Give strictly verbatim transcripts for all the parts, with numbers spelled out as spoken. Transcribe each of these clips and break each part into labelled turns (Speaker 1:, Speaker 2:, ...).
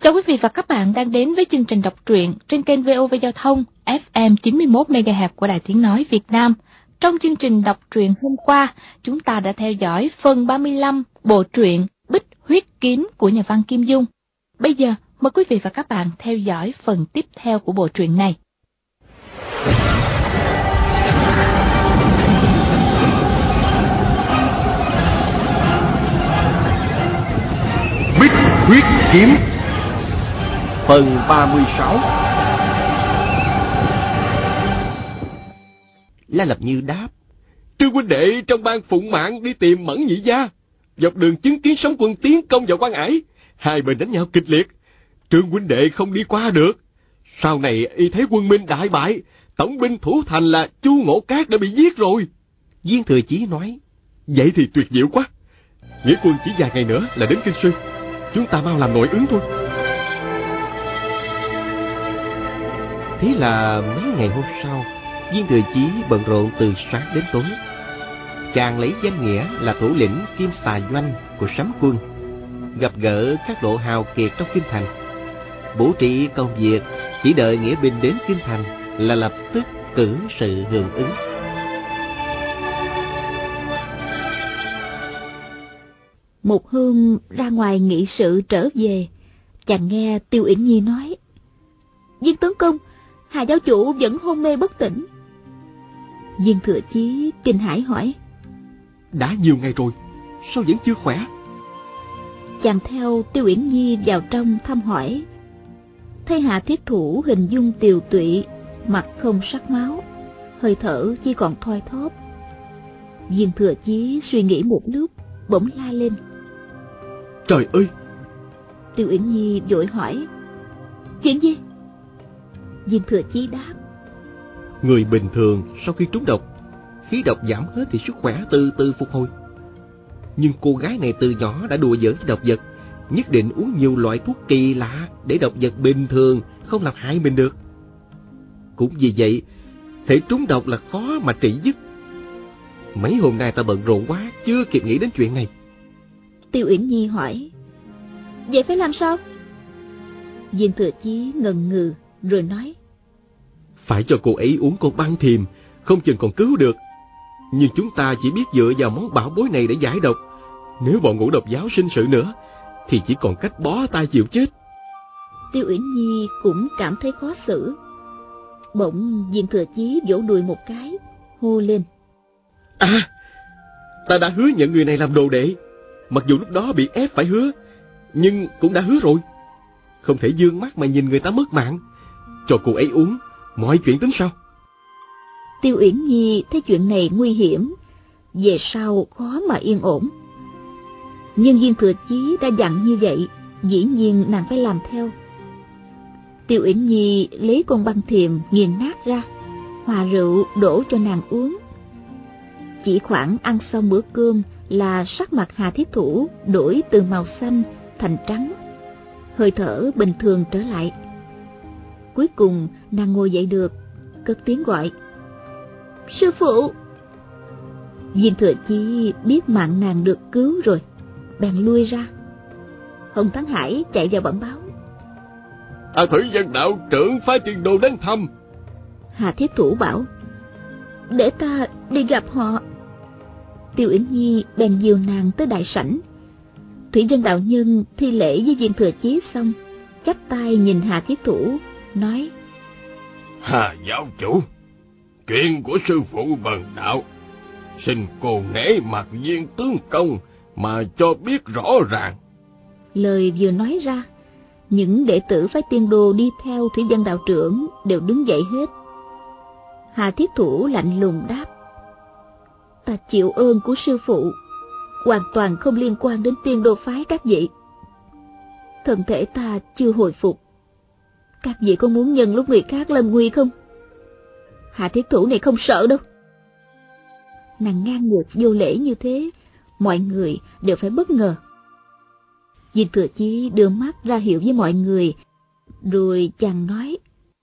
Speaker 1: Chào quý vị và các bạn đang đến với chương trình đọc truyện trên kênh vê o vê Giao thông ép em chín mươi mốt mê ga héc của Đài Tiếng Nói Việt Nam. Trong chương trình đọc truyện hôm qua, chúng ta đã theo dõi phần ba mươi lăm bộ truyện Bích Huyết Kiếm của nhà văn Kim Dung. Bây giờ, mời quý vị và các bạn theo dõi phần tiếp theo của bộ truyện này.
Speaker 2: Bích Huyết Kiếm phần ba mươi sáu. La Lập Như đáp:
Speaker 3: Trương huynh đệ trong ban phụng mạng đi tìm Mẫn Nhị gia, dọc đường chứng kiến sóng quân tiến công vào Quan Ải, hai bên đánh nhau kịch liệt. Trương huynh đệ không đi qua được. Sau này y thấy quân Minh đại bại, tổng binh thủ thành là Chu Ngộ Cát đã bị giết rồi.
Speaker 2: Viên Thừa Chí nói:
Speaker 3: Vậy thì tuyệt diệu quá. Nghĩa quân chỉ vài ngày nữa là đến Kinh Sư, chúng ta mau làm nội ứng thôi.
Speaker 2: Thế là mấy ngày hôm sau, Viên Thừa Chí bận rộn từ sáng đến tối. Chàng lấy danh nghĩa là thủ lĩnh Kim Xà Doanh của Sấm quân, gặp gỡ các độ hào kiệt trong kinh thành, bố trí công việc, chỉ đợi nghĩa binh đến kinh thành là lập tức cử sự hưởng ứng.
Speaker 4: Một hôm ra ngoài nghị sự trở về, chàng nghe Tiêu Uyển Nhi nói: Viên tướng công, Hà giáo chủ vẫn hôn mê bất tỉnh. Viên Thừa Chí kinh hãi hỏi:
Speaker 3: Đã nhiều ngày rồi, sao vẫn chưa khỏe?
Speaker 4: Chàng theo Tiêu Uyển Nhi vào trong thăm hỏi, thấy Hạ Thiết Thủ hình dung tiều tụy, mặt không sắc máu, hơi thở chỉ còn thoi thóp. Viên Thừa Chí suy nghĩ một lúc, bỗng la lên:
Speaker 3: Trời ơi!
Speaker 4: Tiêu Uyển Nhi vội hỏi: Chuyện gì? Viên Thừa Chí đáp:
Speaker 2: Người bình thường sau khi trúng độc, khí độc giảm hết thì sức khỏe từ từ phục hồi. Nhưng cô gái này từ nhỏ đã đùa giỡn với độc vật, nhất định uống nhiều loại thuốc kỳ lạ để độc vật bình thường không làm hại mình được. Cũng vì vậy, thể trúng độc là khó mà trị dứt. Mấy hôm nay ta bận rộn quá, chưa kịp nghĩ đến chuyện này.
Speaker 4: Tiêu Uyển Nhi hỏi: Vậy phải làm sao? Viên Thừa Chí ngần ngừ rồi nói:
Speaker 3: Phải cho cô ấy uống con băng thiềm, không chừng còn cứu được. Nhưng chúng ta chỉ biết dựa vào món bảo bối này để giải độc. Nếu bọn ngũ độc giáo sinh sự nữa, thì chỉ còn cách bó tay chịu chết.
Speaker 4: Tiêu Uyển Nhi cũng cảm thấy khó xử. Bỗng Viên Thừa Chí vỗ đùi một cái, hô lên:
Speaker 3: À, ta đã hứa nhận người này làm đồ đệ. Mặc dù lúc đó bị ép phải hứa, nhưng cũng đã hứa rồi. Không thể dương mắt mà nhìn người ta mất mạng. Cho cô ấy uống, mọi chuyện tính sau.
Speaker 4: Tiêu Uyển Nhi thấy chuyện này nguy hiểm, về sau khó mà yên ổn. Nhưng Viên Thừa Chí đã dặn như vậy, dĩ nhiên nàng phải làm theo. Tiêu Uyển Nhi lấy con băng thiềm nghiền nát ra, hòa rượu đổ cho nàng uống. Chỉ khoảng ăn xong bữa cơm là sắc mặt Hà Thiết Thủ đổi từ màu xanh thành trắng, hơi thở bình thường trở lại. Cuối cùng nàng ngồi dậy được, cất tiếng gọi: Sư phụ! Viên Thừa Chí biết mạng nàng được cứu rồi, bèn lui ra. Hồng Thắng Hải chạy vào bẩm báo:
Speaker 3: À, Thủy Dân đạo trưởng phái tiền đồ đến thăm.
Speaker 4: Hà Thiết Thủ bảo: Để ta đi gặp họ. Tiêu Uyển Nhi bèn dìu nàng tới đại sảnh. Thủy Dân đạo nhân thi lễ với Viên Thừa Chí xong, chắp tay nhìn Hà Thiết Thủ, nói:
Speaker 5: Hà giáo chủ, chuyện của sư phụ bần đạo, xin cô nể mặt Viên tướng công mà cho biết rõ ràng.
Speaker 4: Lời vừa nói ra, những đệ tử phái tiên đồ đi theo Thủy Dân đạo trưởng đều đứng dậy hết. Hà Thiết Thủ lạnh lùng đáp: Ta chịu ơn của sư phụ, hoàn toàn không liên quan đến tiên đô phái các vị. Thân thể ta chưa hồi phục, các vị có muốn nhân lúc người khác lâm nguy không? Hà Thiết Thủ này không sợ đâu. Nàng ngang ngược vô lễ như thế, mọi người đều phải bất ngờ. Viên Thừa Chí đưa mắt ra hiệu với mọi người, rồi chàng nói: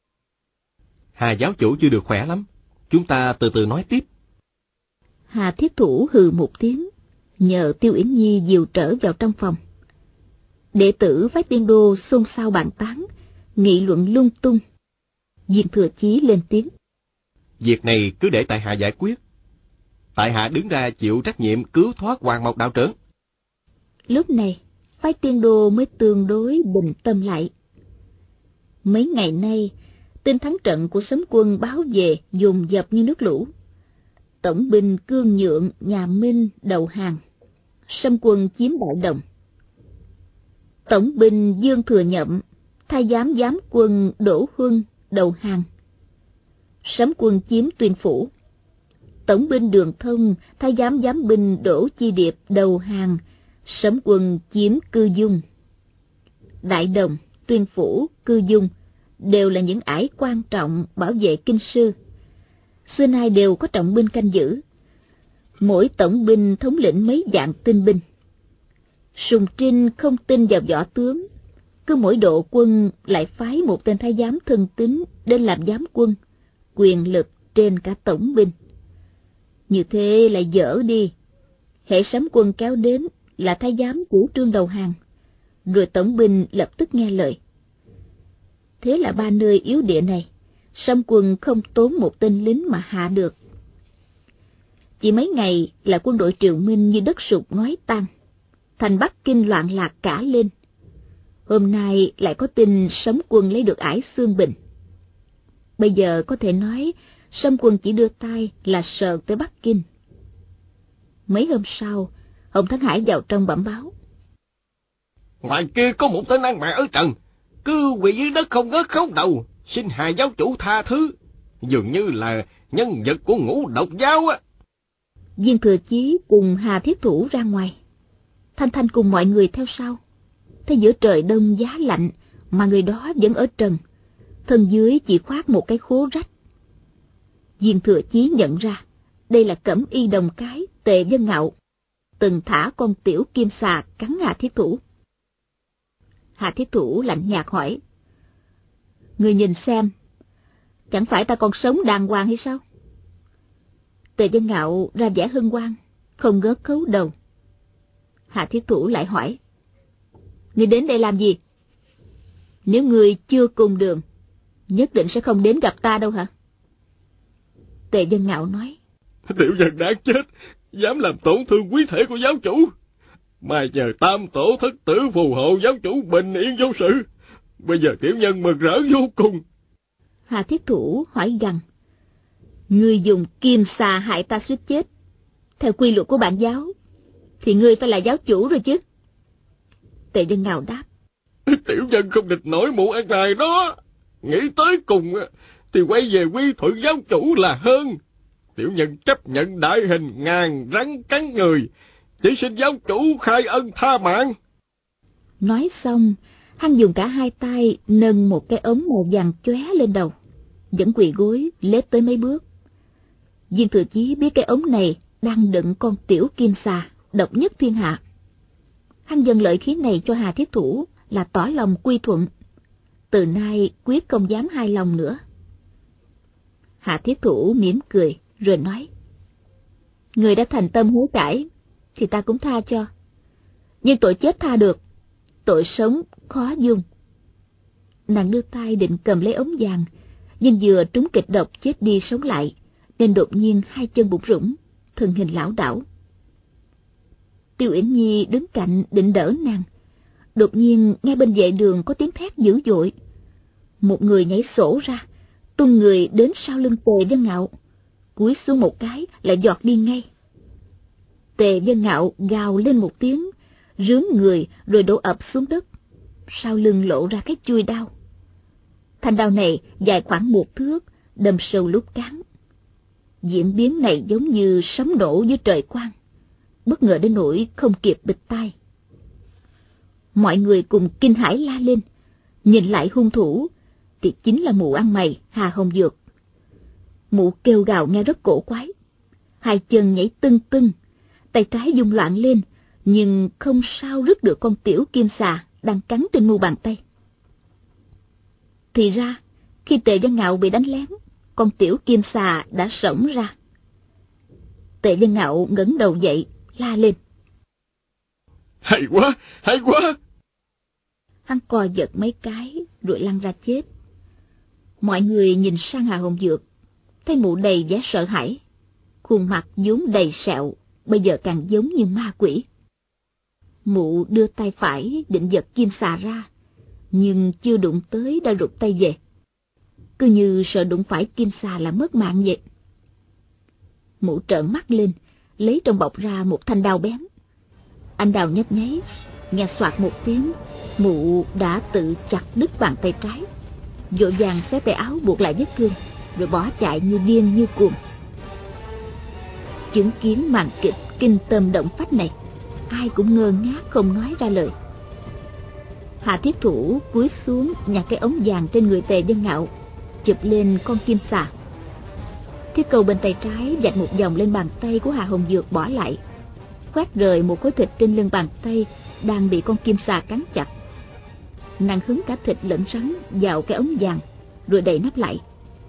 Speaker 2: Hà giáo chủ chưa được khỏe lắm, chúng ta từ từ nói tiếp.
Speaker 4: Hà Thiết Thủ hừ một tiếng, nhờ Tiêu Uyển Nhi dìu trở vào trong phòng. Đệ tử phái Tiên Đô xôn xao bàn tán, nghị luận lung tung. Viên Thừa Chí lên tiếng.
Speaker 2: Việc này cứ để tại hạ giải quyết. Tại hạ đứng ra chịu trách nhiệm cứu thoát Hoàng Mộc đạo trưởng.
Speaker 4: Lúc này, phái Tiên Đô mới tương đối bình tâm lại. Mấy ngày nay, tin thắng trận của Sấm quân báo về dồn dập như nước lũ. Tổng binh Cương Nhượng, nhà Minh đầu hàng. Sấm quân chiếm Đại Đồng. Tổng binh Dương Thừa Nhậm, thái giám giám quân Đỗ Huân đầu hàng. Sấm quân chiếm Tuyên Phủ. Tổng binh Đường Thông, thái giám giám binh Đỗ Chi Điệp đầu hàng. Sấm quân chiếm Cư Dung. Đại Đồng, Tuyên Phủ, Cư Dung đều là những ải quan trọng bảo vệ kinh sư. Xưa nay đều có trọng binh canh giữ. Mỗi tổng binh thống lĩnh mấy vạn tinh binh. Sùng Trinh không tin vào võ tướng, cứ mỗi độ quân lại phái một tên thái giám thân tín đến làm giám quân, quyền lực trên cả tổng binh. Như thế lại dở đi. Hễ Sấm quân kéo đến là thái giám chủ trương đầu hàng, rồi tổng binh lập tức nghe lời. Thế là ba nơi yếu địa này, Sấm quân không tốn một tên lính mà hạ được. Chỉ mấy ngày là quân đội Triều Minh như đất sụt ngói tan, thành Bắc Kinh loạn lạc cả lên. Hôm nay lại có tin Sấm quân lấy được ải Xương Bình. Bây giờ có thể nói Sấm quân chỉ đưa tay là sờ tới Bắc Kinh. Mấy hôm sau, Hồng Thắng Hải vào trong bẩm báo.
Speaker 5: Ngoài kia có một tên ăn mày ở trần, cứ quỳ dưới đất không ngớt khấu đầu, xin Hà giáo chủ tha thứ, dường như là nhân vật của Ngũ Độc giáo á.
Speaker 4: Viên Thừa Chí cùng Hà Thiết Thủ ra ngoài, Thanh Thanh cùng mọi người theo sau. Thế giữa trời đông giá lạnh mà người đó vẫn ở trần, thân dưới chỉ khoác một cái khố rách. Viên Thừa Chí nhận ra đây là Cẩm Y đồng cái Tề Vân Ngạo, từng thả con tiểu kim xà cắn Hà Thiết Thủ. Hà Thiết Thủ lạnh nhạt hỏi: Người nhìn xem, chẳng phải ta còn sống đàng hoàng hay sao? Tề Vân Ngạo ra vẻ hân hoan, không ngớt khấu đầu. Hà Thiết Thủ lại hỏi: Người đến đây làm gì? Nếu người chưa cùng đường, nhất định sẽ không đến gặp ta đâu hả? Tề Vân Ngạo nói:
Speaker 3: Tiểu nhân đáng chết, dám làm tổn thương quý thể của giáo chủ. Mà nhờ tam tổ thất tử phù hộ giáo chủ bình yên vô sự. Bây giờ tiểu nhân mừng rỡ vô cùng.
Speaker 4: Hà Thiết Thủ hỏi gằn: Ngươi dùng kim xà hại ta suýt chết, theo quy luật của bản giáo thì ngươi phải là giáo chủ rồi chứ? Tề Vân Ngạo đáp:
Speaker 3: Tiểu nhân không địch nổi mụ ăn này đó. Nghĩ tới cùng thì quay về quy thuận giáo chủ là hơn. Tiểu nhân chấp nhận đại hình ngàn rắn cắn người, chỉ xin giáo chủ khai ân tha mạng.
Speaker 4: Nói xong, hắn dùng cả hai tay nâng một cái ống màu vàng chóe lên đầu, vẫn quỳ gối lết tới mấy bước. Viên Thừa Chí biết cái ống này đang đựng con tiểu kim xà độc nhất thiên hạ. Hắn dâng lợi khí này cho Hà Thiết Thủ là tỏ lòng quy thuận, từ nay quyết không dám hai lòng nữa. Hà Thiết Thủ mỉm cười rồi nói: Người đã thành tâm hối cải thì ta cũng tha cho, nhưng tội chết tha được, tội sống khó dung. Nàng đưa tay định cầm lấy ống vàng, nhưng vừa trúng kịch độc chết đi sống lại, nên đột nhiên hai chân bủn rủn, thân hình lảo đảo. Tiêu Uyển Nhi đứng cạnh định đỡ nàng, đột nhiên nghe bên vệ đường có tiếng thét dữ dội. Một người nhảy sổ ra, tung người đến sau lưng Tề Vân Ngạo, cúi xuống một cái lại giọt đi ngay. Tề Vân Ngạo gào lên một tiếng, rướn người rồi đổ ập xuống đất, sau lưng lộ ra cái chuôi đao. Thanh đao này dài khoảng một thước, đâm sâu lút cán. Diễn biến này giống như sấm nổ dưới trời quang, bất ngờ đến nỗi không kịp bịt tai. Mọi người cùng kinh hãi la lên, nhìn lại hung thủ thì chính là mụ ăn mày Hà Hồng Dược. Mụ kêu gào nghe rất cổ quái, hai chân nhảy tưng tưng, tay trái dung loạn lên, nhưng không sao rứt được con tiểu kim xà đang cắn trên mu bàn tay. Thì ra, khi Tề Vân Ngạo bị đánh lén, con tiểu kim xà đã xổng ra. Tề Vân Ngạo ngẩng đầu dậy, la lên:
Speaker 3: Hay quá, hay quá!
Speaker 4: Hắn co giật mấy cái rồi lăn ra chết. Mọi người nhìn sang Hà Hồng Dược, thấy mụ đầy vẻ sợ hãi, khuôn mặt vốn đầy sẹo, bây giờ càng giống như ma quỷ. Mụ đưa tay phải định giật kim xà ra, nhưng chưa đụng tới đã rụt tay về, cứ như sợ đụng phải kim xà là mất mạng vậy. Mụ trợn mắt lên, lấy trong bọc ra một thanh đao bén. Anh đào nhấp nháy, nghe xoạt một tiếng, mụ đã tự chặt đứt bàn tay trái, vội vàng xé tay áo buộc lại vết thương, rồi bỏ chạy như điên như cuồng. Chứng kiến màn kịch kinh tâm động phách này, ai cũng ngơ ngác không nói ra lời. Hạ Thiết Thủ cúi xuống nhặt cái ống vàng trên người Tề Dân Ngạo, chụp lên con kim xà. Thiết Câu bên tay trái vạch một vòng lên bàn tay của Hà Hồng Dược bỏ lại, quát rời một khối thịt trên lưng bàn tay đang bị con kim xà cắn chặt. Nàng hứng cả thịt lẫn rắn vào cái ống vàng, rồi đậy nắp lại.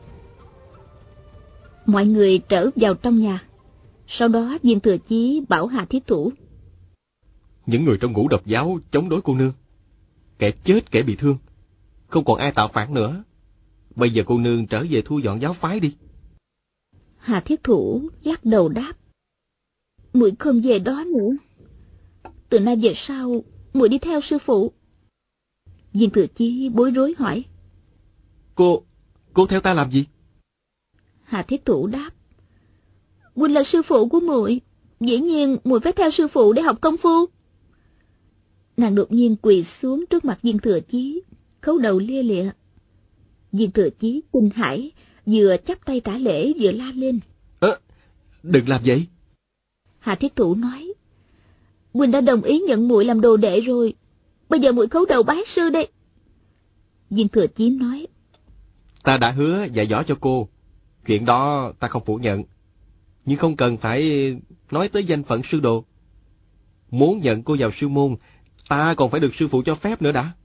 Speaker 4: Mọi người trở vào trong nhà. Sau đó Viên Thừa Chí bảo Hà Thiết Thủ:
Speaker 2: những người trong Ngũ Độc giáo chống đối cô nương, kẻ chết kẻ bị thương, không còn ai tạo phản nữa. Bây giờ cô nương trở về thu dọn giáo phái đi.
Speaker 4: Hà Thiết Thủ lắc đầu đáp: muội không về đó nữa. Từ nay về sau, muội đi theo sư phụ. Viên Thừa Chí bối rối hỏi:
Speaker 2: Cô, cô theo ta làm gì?
Speaker 4: Hà Thiết Thủ đáp: huynh là sư phụ của muội, dĩ nhiên muội phải theo sư phụ để học công phu. Nàng đột nhiên quỳ xuống trước mặt Viên Thừa Chí, khấu đầu lia lịa. Viên Thừa Chí kinh hãi, vừa chắp tay trả lễ vừa la lên:
Speaker 2: à, đừng làm vậy.
Speaker 4: Hà Thiết Thủ nói: huynh đã đồng ý nhận muội làm đồ đệ rồi, bây giờ muội khấu đầu bái sư đây. Viên Thừa Chí nói:
Speaker 2: ta đã hứa dạy võ cho cô, chuyện đó ta không phủ nhận, nhưng không cần phải nói tới danh phận sư đồ. Muốn nhận cô vào sư môn, ta còn phải được sư phụ cho phép nữa đã.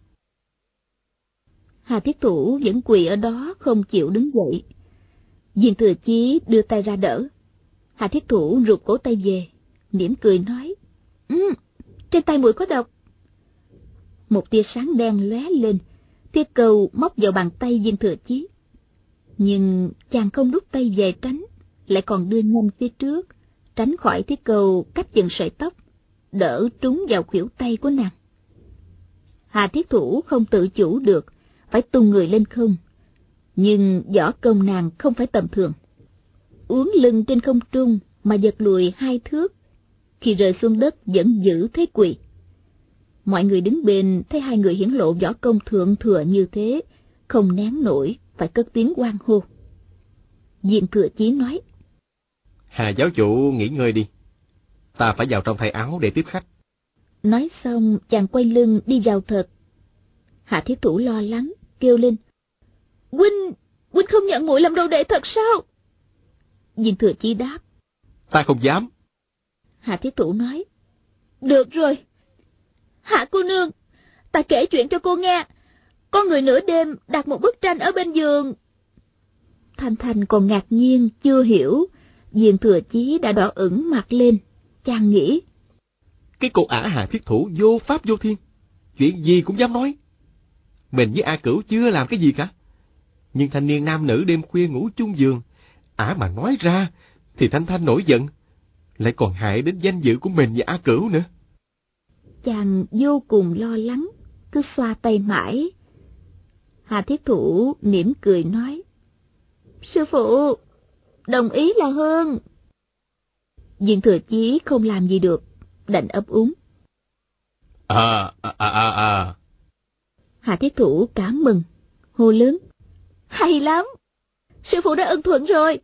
Speaker 4: Hà Thiết Thủ vẫn quỳ ở đó không chịu đứng dậy. Viên Thừa Chí đưa tay ra đỡ. Hà Thiết Thủ rụt cổ tay về, mỉm cười nói: ừ, trên tay muội có độc. Một tia sáng đen lóe lên, Thiết Câu móc vào bàn tay Viên Thừa Chí, nhưng chàng không rút tay về tránh, lại còn đưa nhanh phía trước, tránh khỏi Thiết Câu cắt chừng sợi tóc, đỡ trúng vào khuỷu tay của nàng. Hà Thiết Thủ không tự chủ được, phải tung người lên không, nhưng võ công nàng không phải tầm thường. Uốn lưng trên không trung mà giật lùi hai thước, khi rơi xuống đất vẫn giữ thế quỳ. Mọi người đứng bên thấy hai người hiển lộ võ công thượng thừa như thế, không nén nổi, phải cất tiếng hoan hô. Viên Thừa Chí nói:
Speaker 2: Hà giáo chủ nghỉ ngơi đi, ta phải vào trong thay áo để tiếp khách.
Speaker 4: Nói xong chàng quay lưng đi vào thật. Hạ Thiết Thủ lo lắng kêu lên: huynh huynh không nhận muội làm đồ đệ thật sao? Viên Thừa Chí đáp:
Speaker 2: ta không dám.
Speaker 4: Hạ Thiết Thủ nói: được rồi, Hạ cô nương, ta kể chuyện cho cô nghe. Có người nửa đêm đặt một bức tranh ở bên giường. Thanh Thanh còn ngạc nhiên chưa hiểu, Viên Thừa Chí đã đỏ ửng mặt lên. Chàng nghĩ:
Speaker 2: cái cô ả Hà Thiết Thủ vô pháp vô thiên, chuyện gì cũng dám nói. Mình với A Cửu chưa làm cái gì cả, nhưng thanh niên nam nữ đêm khuya ngủ chung giường, ả mà nói ra thì Thanh Thanh nổi giận, lại còn hại đến danh dự của mình và A Cửu nữa.
Speaker 4: Chàng vô cùng lo lắng, cứ xoa tay mãi. Hà Thiết Thủ mỉm cười nói: sư phụ, đồng ý là hơn. Viên Thừa Chí không làm gì được, đành ấp úng:
Speaker 2: À, à, à, à, à.
Speaker 4: Hà Thiết Thủ cảm mừng, hô lớn: hay lắm, sư phụ đã ưng thuận rồi.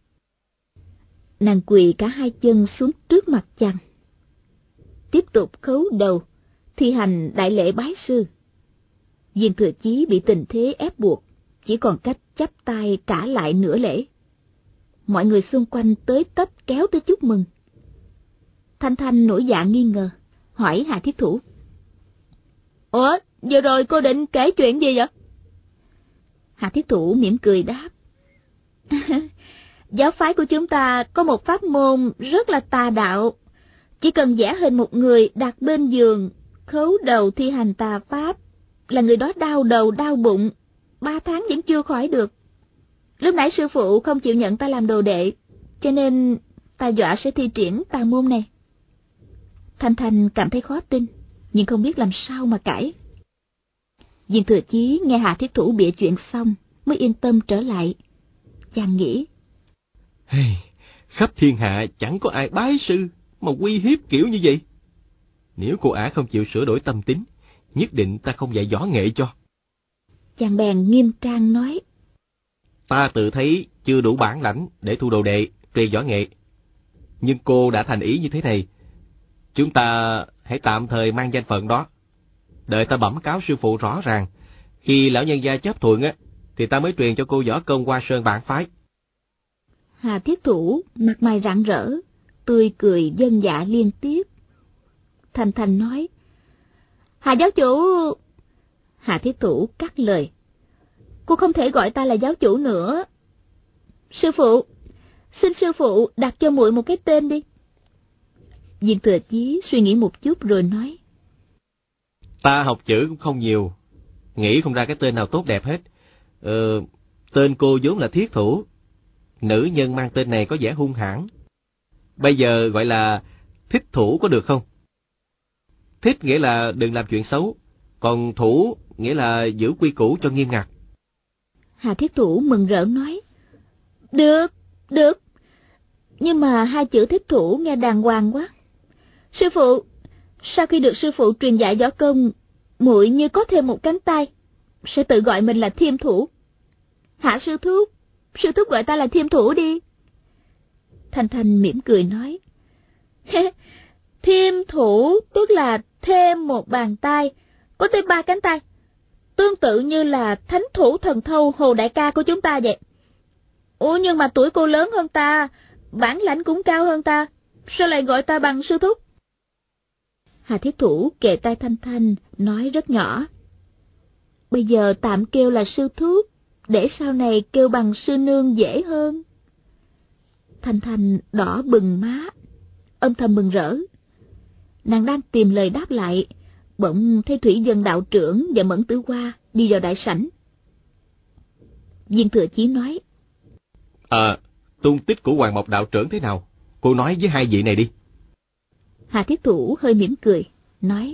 Speaker 4: Nàng quỳ cả hai chân xuống trước mặt chàng, tiếp tục khấu đầu, thi hành đại lễ bái sư. Viên Thừa Chí bị tình thế ép buộc, chỉ còn cách chắp tay trả lại nửa lễ. Mọi người xung quanh tới tấp kéo tới chúc mừng. Thanh Thanh nổi dạ nghi ngờ, hỏi Hà Thiết Thủ: ủa, vừa rồi cô định kể chuyện gì vậy? Hà Thiết Thủ mỉm cười đáp: giáo phái của chúng ta có một pháp môn rất là tà đạo. Chỉ cần vẽ hình một người đặt bên giường, khấu đầu thi hành tà pháp, là người đó đau đầu đau bụng, ba tháng vẫn chưa khỏi được. Lúc nãy sư phụ không chịu nhận ta làm đồ đệ, cho nên ta dọa sẽ thi triển tà môn này. Thanh Thanh cảm thấy khó tin, nhưng không biết làm sao mà cãi. Viên Thừa Chí nghe Hà Thiết Thủ bịa chuyện xong mới yên tâm trở lại. Chàng nghĩ,
Speaker 3: hey, khắp thiên hạ chẳng có ai bái sư mà uy hiếp kiểu như vậy. Nếu cô ả không chịu sửa đổi tâm tính, nhất định ta không dạy võ nghệ cho.
Speaker 4: Chàng bèn nghiêm trang nói,
Speaker 2: Ta tự thấy chưa đủ bản lãnh để thu đồ đệ, truyền võ nghệ. Nhưng cô đã thành ý như thế này, chúng ta hãy tạm thời mang danh phận đó. Đợi ta bẩm cáo sư phụ rõ ràng, khi lão nhân gia chấp thuận á, thì ta mới truyền cho cô võ công Hoa Sơn bản phái.
Speaker 4: Hà Thiết Thủ mặt mày rạng rỡ, tươi cười vâng dạ liên tiếp. Thanh Thanh nói, Hà giáo chủ... Hà Thiết Thủ cắt lời, cô không thể gọi ta là giáo chủ nữa. Sư phụ, xin sư phụ đặt cho muội một cái tên đi. Viên Thừa Chí suy nghĩ một chút rồi nói,
Speaker 2: Ta học chữ cũng không nhiều, nghĩ không ra cái tên nào tốt đẹp hết. Ờ, tên cô vốn là Thiết Thủ, nữ nhân mang tên này có vẻ hung hãn. Bây giờ gọi là Thích Thủ có được không? Thích nghĩa là đừng làm chuyện xấu, còn thủ nghĩa là giữ quy củ cho nghiêm ngặt.
Speaker 4: Hà Thiết Thủ mừng rỡ nói, được, được, nhưng mà hai chữ Thích Thủ nghe đàng hoàng quá. Sư phụ, sau khi được sư phụ truyền dạy võ công, muội như có thêm một cánh tay, sẽ tự gọi mình là Thiêm Thủ. Hả sư thúc, sư thúc gọi ta là Thiêm Thủ đi. Thanh Thanh mỉm cười nói, Thiêm Thủ tức là thêm một bàn tay, có tới ba cánh tay, tương tự như là thánh thủ thần thâu Hồ đại ca của chúng ta vậy. Ủa nhưng mà tuổi cô lớn hơn ta, bản lãnh cũng cao hơn ta, sao lại gọi ta bằng sư thúc? Hà Thiết Thủ kề tai Thanh Thanh nói rất nhỏ, bây giờ tạm kêu là sư thúc, để sau này kêu bằng sư nương dễ hơn. Thanh Thanh đỏ bừng má, âm thầm mừng rỡ. Nàng đang tìm lời đáp lại, bỗng thấy Thủy Dân đạo trưởng và Mẫn Tử Hoa đi vào đại sảnh. Viên Thừa Chí nói,
Speaker 2: À, tung tích của Hoàng Mộc đạo trưởng thế nào? Cô nói với hai vị này đi.
Speaker 4: Hà Thiết Thủ hơi mỉm cười, nói,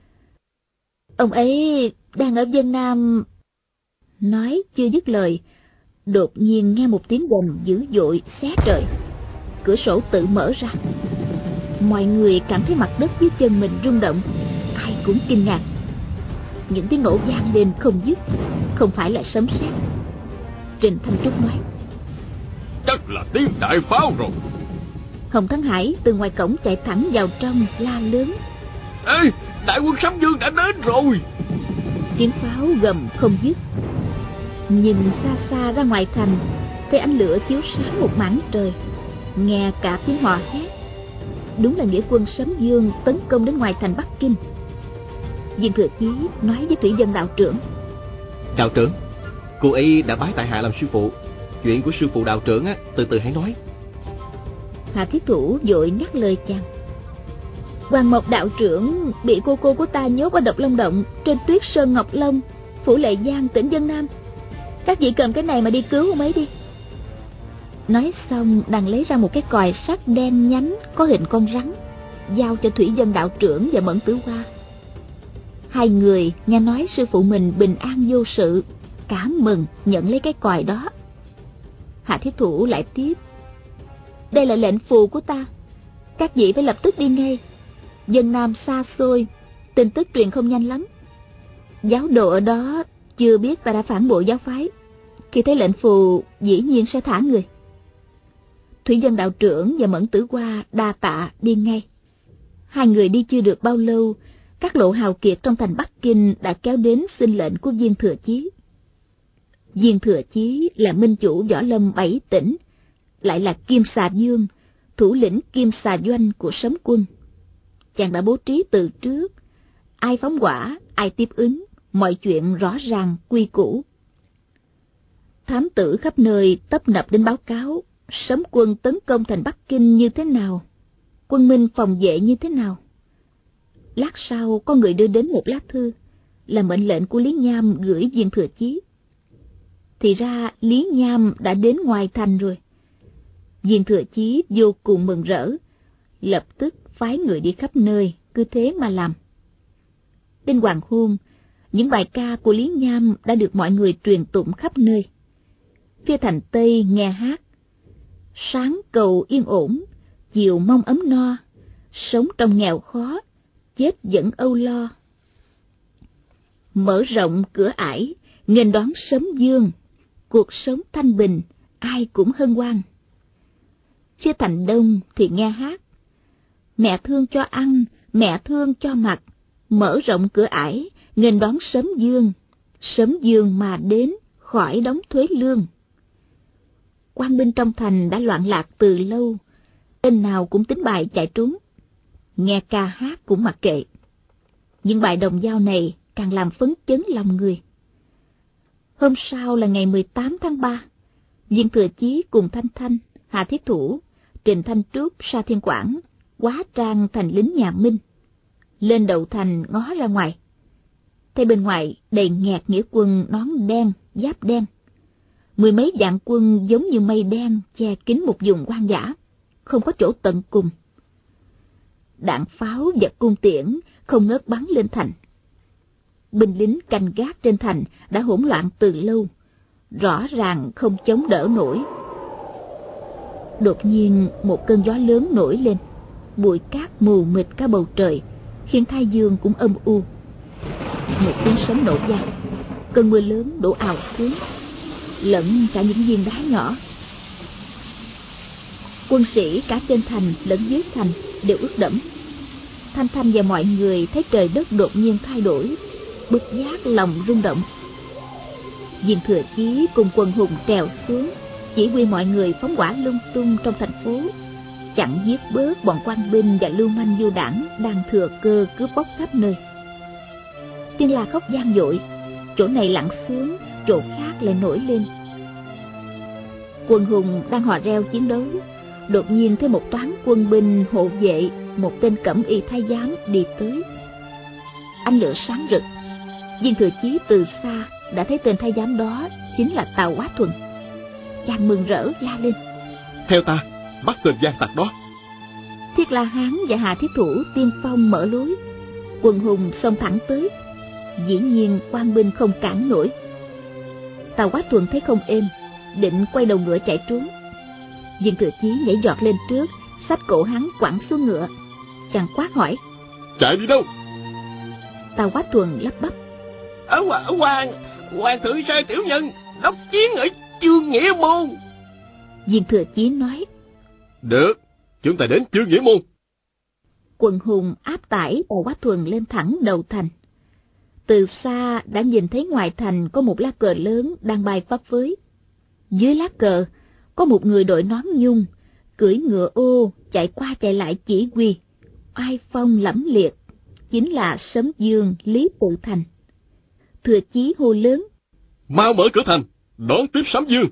Speaker 4: ông ấy đang ở Vân Nam. Nói chưa dứt lời, đột nhiên nghe một tiếng gầm dữ dội xé trời. Cửa sổ tự mở ra. Mọi người cảm thấy mặt đất dưới chân mình rung động, ai cũng kinh ngạc. Những tiếng nổ vang lên không dứt, không phải là sấm sét. Trình Thanh Trúc nói,
Speaker 5: chắc là tiếng đại pháo rồi.
Speaker 4: Hồng Thắng Hải từ ngoài cổng chạy thẳng vào trong, la lớn,
Speaker 5: Ê, đại quân Sấm Dương đã đến rồi.
Speaker 4: Tiếng pháo gầm không dứt. Nhìn xa xa ra ngoài thành, thấy ánh lửa chiếu sáng một mảng trời, nghe cả tiếng hò hét. Đúng là nghĩa quân Sấm Dương tấn công đến ngoài thành Bắc Kinh. Viên Thừa Chí nói với Thủy Dân đạo trưởng,
Speaker 2: Đạo trưởng, cô ấy đã bái tại hạ làm sư phụ. Chuyện của sư phụ đạo trưởng á, từ từ hãy nói.
Speaker 4: Hà Thiết Thủ vội ngắt lời chàng, Hoàng Mộc đạo trưởng bị cô cô của ta nhốt ở Độc Long Động trên Tuyết Sơn Ngọc Long, phủ Lệ Giang, tỉnh Vân Nam. Các vị cầm cái này mà đi cứu ông ấy đi. Nói xong nàng lấy ra một cái còi sắt đen nhánh có hình con rắn, giao cho Thủy Dân đạo trưởng và Mẫn Tử Hoa. Hai người nghe nói sư phụ mình bình an vô sự, cảm mừng nhận lấy cái còi đó. Hạ Thiết Thủ lại tiếp, đây là lệnh phù của ta, các vị phải lập tức đi ngay. Vân Nam xa xôi, tin tức truyền không nhanh lắm. Giáo đồ ở đó chưa biết ta đã phản bội giáo phái, khi thấy lệnh phù dĩ nhiên sẽ thả người. Thủy Dân đạo trưởng và Mẫn Tử Hoa đa tạ đi ngay. Hai người đi chưa được bao lâu, các lộ hào kiệt trong thành Bắc Kinh đã kéo đến xin lệnh của Viên Thừa Chí. Viên Thừa Chí là minh chủ võ lâm bảy tỉnh, lại là Kim Xà Dương, thủ lĩnh Kim Xà Doanh của Sấm quân. Chàng đã bố trí từ trước, ai phóng hỏa, ai tiếp ứng, mọi chuyện rõ ràng quy củ. Thám tử khắp nơi tấp nập đến báo cáo Sấm quân tấn công thành Bắc Kinh như thế nào, quân Minh phòng vệ như thế nào. Lát sau có người đưa đến một lá thư, là mệnh lệnh của Lý Nham gửi Viên Thừa Chí. Thì ra Lý Nham đã đến ngoài thành rồi. Viên Thừa Chí vô cùng mừng rỡ, lập tức phái người đi khắp nơi, cứ thế mà làm. Đến hoàng hôn, những bài ca của Lý Nham đã được mọi người truyền tụng khắp nơi. Phía thành Tây nghe hát: sáng cầu yên ổn, chiều mong ấm no, sống trong nghèo khó, chết vẫn âu lo. Mở rộng cửa ải, nghênh đón sớm dương, cuộc sống thanh bình, ai cũng hân hoan. Phía thành Đông thì nghe hát: mẹ thương cho ăn, mẹ thương cho mặc, mở rộng cửa ải, nghênh đón sớm dương, sớm dương mà đến, khỏi đóng thuế lương. Quan binh trong thành đã loạn lạc từ lâu, tên nào cũng tính bài chạy trốn, nghe ca hát cũng mặc kệ. Những bài đồng dao này càng làm phấn chấn lòng người. Hôm sau là ngày mười tám tháng ba, Viên Thừa Chí cùng Thanh Thanh, Hà Thiết Thủ, Trình Thanh Trúc, Sa Thiên Quảng hóa trang thành lính nhà Minh, lên đầu thành ngó ra ngoài. Thấy bên ngoài đầy nghẹt nghĩa quân nón đen, giáp đen. Mười mấy vạn quân giống như mây đen che kín một vùng hoang dã, không có chỗ tận cùng. Đạn pháo và cung tiễn không ngớt bắn lên thành. Binh lính canh gác trên thành đã hỗn loạn từ lâu, rõ ràng không chống đỡ nổi. Đột nhiên một cơn gió lớn nổi lên, bụi cát mù mịt cả bầu trời, khiến thái dương cũng âm u. Một tiếng sấm nổ vang, cơn mưa lớn đổ ào xuống, lẫn cả những viên đá nhỏ. Quân sĩ cả trên thành lẫn dưới thành đều ướt đẫm. Thanh Thanh và mọi người thấy trời đất đột nhiên thay đổi, bất giác lòng rung động. Viên Thừa Chí cùng quần hùng trèo xuống, chỉ huy mọi người phóng hỏa lung tung trong thành phố, chặn giết bớt bọn quan binh và lưu manh du đảng đang thừa cơ cướp bóc khắp nơi. Tiếng la khóc vang dội, chỗ này lặn xuống, chỗ khác lại nổi lên. Quần hùng đang hò reo chiến đấu, đột nhiên thấy một toán quân binh hộ vệ, một tên cẩm y thái giám đi tới. Ánh lửa sáng rực, Viên Thừa Chí từ xa đã thấy tên thái giám đó chính là Tào Quá Thuần. Chàng mừng rỡ la lên:
Speaker 3: theo ta, bắt tên gian tặc đó.
Speaker 4: Thiết La Hán và Hà Thiết Thủ tiên phong mở lối, quần hùng xông thẳng tới. Dĩ nhiên quan binh không cản nổi. Tào Quá Thuần thấy không êm, định quay đầu ngựa chạy trốn. Viên Thừa Chí nhảy giọt lên trước, xách cổ hắn quẳng xuống ngựa. Chàng quát hỏi:
Speaker 3: chạy đi đâu?
Speaker 4: Tào Quá Thuần lắp bắp:
Speaker 5: ở hoàng hoàng thượng sai tiểu nhân đốc chiến ở Chương Nghĩa Môn.
Speaker 4: Viên Thừa Chí nói:
Speaker 3: được, chúng ta đến Chương Nghĩa Môn.
Speaker 4: Quần hùng áp tải Tào Quá Thuần lên thẳng đầu thành. Từ xa đã nhìn thấy ngoài thành có một lá cờ lớn đang bay phấp phới. Dưới lá cờ có một người đội nón nhung, cưỡi ngựa ô chạy qua chạy lại chỉ huy, oai phong lẫm liệt, chính là Sấm Dương Lý Tự Thành. Thừa Chí hô lớn:
Speaker 3: mau mở cửa thành, đón tiếp Sấm Dương.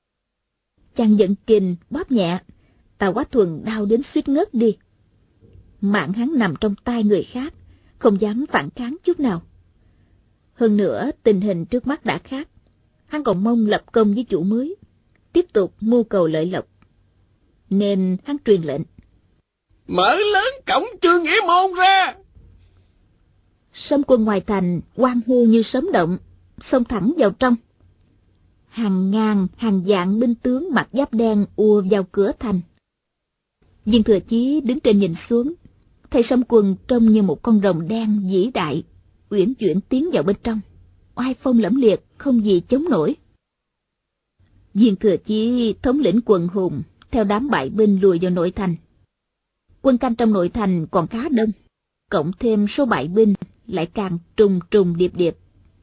Speaker 4: Chàng giận kình bóp nhẹ, Tào Quá Thuần đau đến suýt ngất đi. Mạng hắn nằm trong tay người khác, không dám phản kháng chút nào. Hơn nữa tình hình trước mắt đã khác, hắn còn mong lập công với chủ mới, tiếp tục mưu cầu lợi lộc, nên hắn truyền lệnh:
Speaker 5: mở lớn cổng Chương Nghĩa Môn ra.
Speaker 4: Sấm quân ngoài thành hoan hô như sấm động, xông thẳng vào trong. Hàng ngàn hàng vạn binh tướng mặc giáp đen ùa vào cửa thành. Viên Thừa Chí đứng trên nhìn xuống, thấy Sấm quân trông như một con rồng đen vĩ đại, uyển chuyển tiến vào bên trong, oai phong lẫm liệt, không gì chống nổi. Viên Thừa Chí thống lĩnh quần hùng theo đám bại binh lùi vào nội thành. Quân canh trong nội thành còn khá đông, cộng thêm số bại binh lại càng trùng trùng điệp điệp.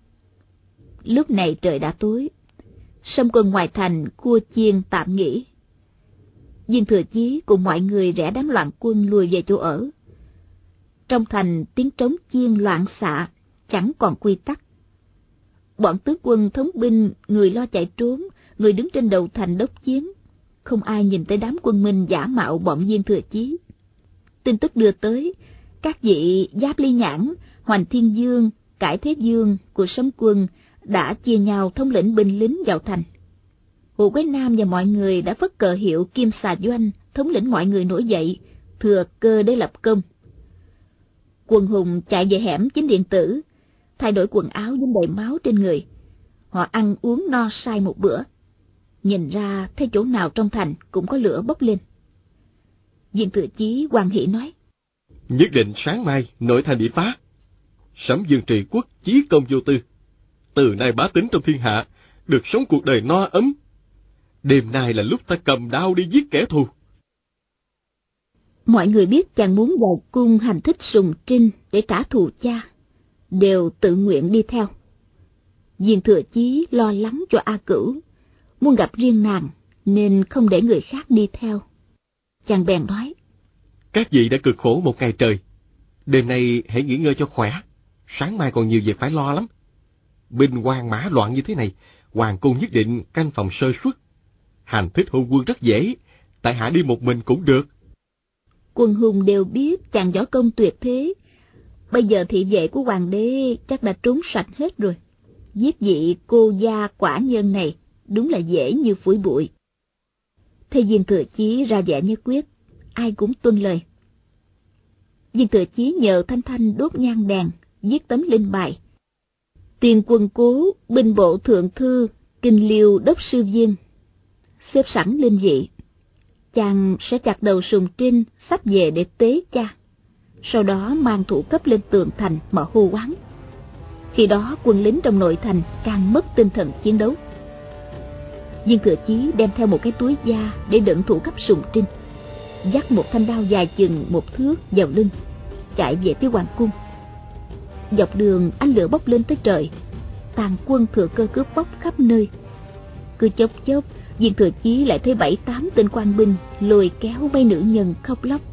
Speaker 4: Lúc này trời đã tối, Sấm quân ngoài thành cua chiên tạm nghỉ. Viên Thừa Chí cùng mọi người rẽ đám loạn quân lùi về chỗ ở. Trong thành tiếng trống chiên loạn xạ, chẳng còn quy tắc. Bọn tướng quân thống binh, người lo chạy trốn, người đứng trên đầu thành đốc chiến, không ai nhìn tới đám quân Minh giả mạo bọn Viên Thừa Chí. Tin tức đưa tới, các vị Giáp Ly Nhãn, Hoành Thiên Dương, Cải Thế Dương của Sấm Quân đã chia nhau thống lĩnh binh lính vào thành. Hồ Quế Nam và mọi người đã phất cờ hiệu Kim Xà Doanh, thống lĩnh mọi người nổi dậy, thừa cơ để lập công. Quần hùng chạy về hẻm Chính Điện Tử, thay đổi quần áo dính đầy máu trên người. Họ ăn uống no say một bữa. Nhìn ra thấy chỗ nào trong thành cũng có lửa bốc lên. Viên Thừa Chí hoan hỉ nói:
Speaker 3: Nhất định sáng mai nội thành bị phá. Sấm Dương trị quốc chí công vô tư. Từ nay bá tính trong thiên hạ được sống cuộc đời no ấm. Đêm nay là lúc ta cầm đao đi giết kẻ thù.
Speaker 4: Mọi người biết chàng muốn vào cung hành thích Sùng Trinh để trả thù cha, đều tự nguyện đi theo. Viên Thừa Chí lo lắng cho A Cửu, muốn gặp riêng nàng nên không để người khác đi theo. Chàng bèn nói:
Speaker 3: Các vị đã cực khổ một ngày trời, đêm nay hãy nghỉ ngơi cho khỏe, sáng mai còn nhiều việc phải lo lắm. Binh hoang mã loạn như thế này, hoàng cung nhất định canh phòng sơ suất. Hành thích hôn quân rất dễ, tại hạ đi một mình cũng được.
Speaker 4: Quân hùng đều biết chàng võ công tuyệt thế, bây giờ thị vệ của hoàng đế chắc đã trốn sạch hết rồi. Giết vị cô gia quả nhân này đúng là dễ như phủi bụi. Thế Viên Thừa Chí ra vẻ nhất quyết, ai cũng tuân lời. Viên Thừa Chí nhờ Thanh Thanh đốt nhang đèn, viết tấm linh bài: Tiền quân cố, binh bộ thượng thư, kinh liêu đốc sư viên. Xếp sẵn linh vị. Chàng sẽ chặt đầu Sùng Trinh sắp về để tế cha, sau đó mang thủ cấp lên tường thành mà hô hoán. Khi đó quân lính trong nội thành càng mất tinh thần chiến đấu. Viên Thừa Chí đem theo một cái túi da để đựng thủ cấp Sùng Trinh, dắt một thanh đao dài chừng một thước vào lưng, chạy về phía hoàng cung. Dọc đường ánh lửa bốc lên tới trời, tàn quân thừa cơ cướp bóc khắp nơi. Cứ chốc chốc Viên Thừa Chí lại thấy bảy tám tên quan binh lôi kéo mấy nữ nhân khóc lóc.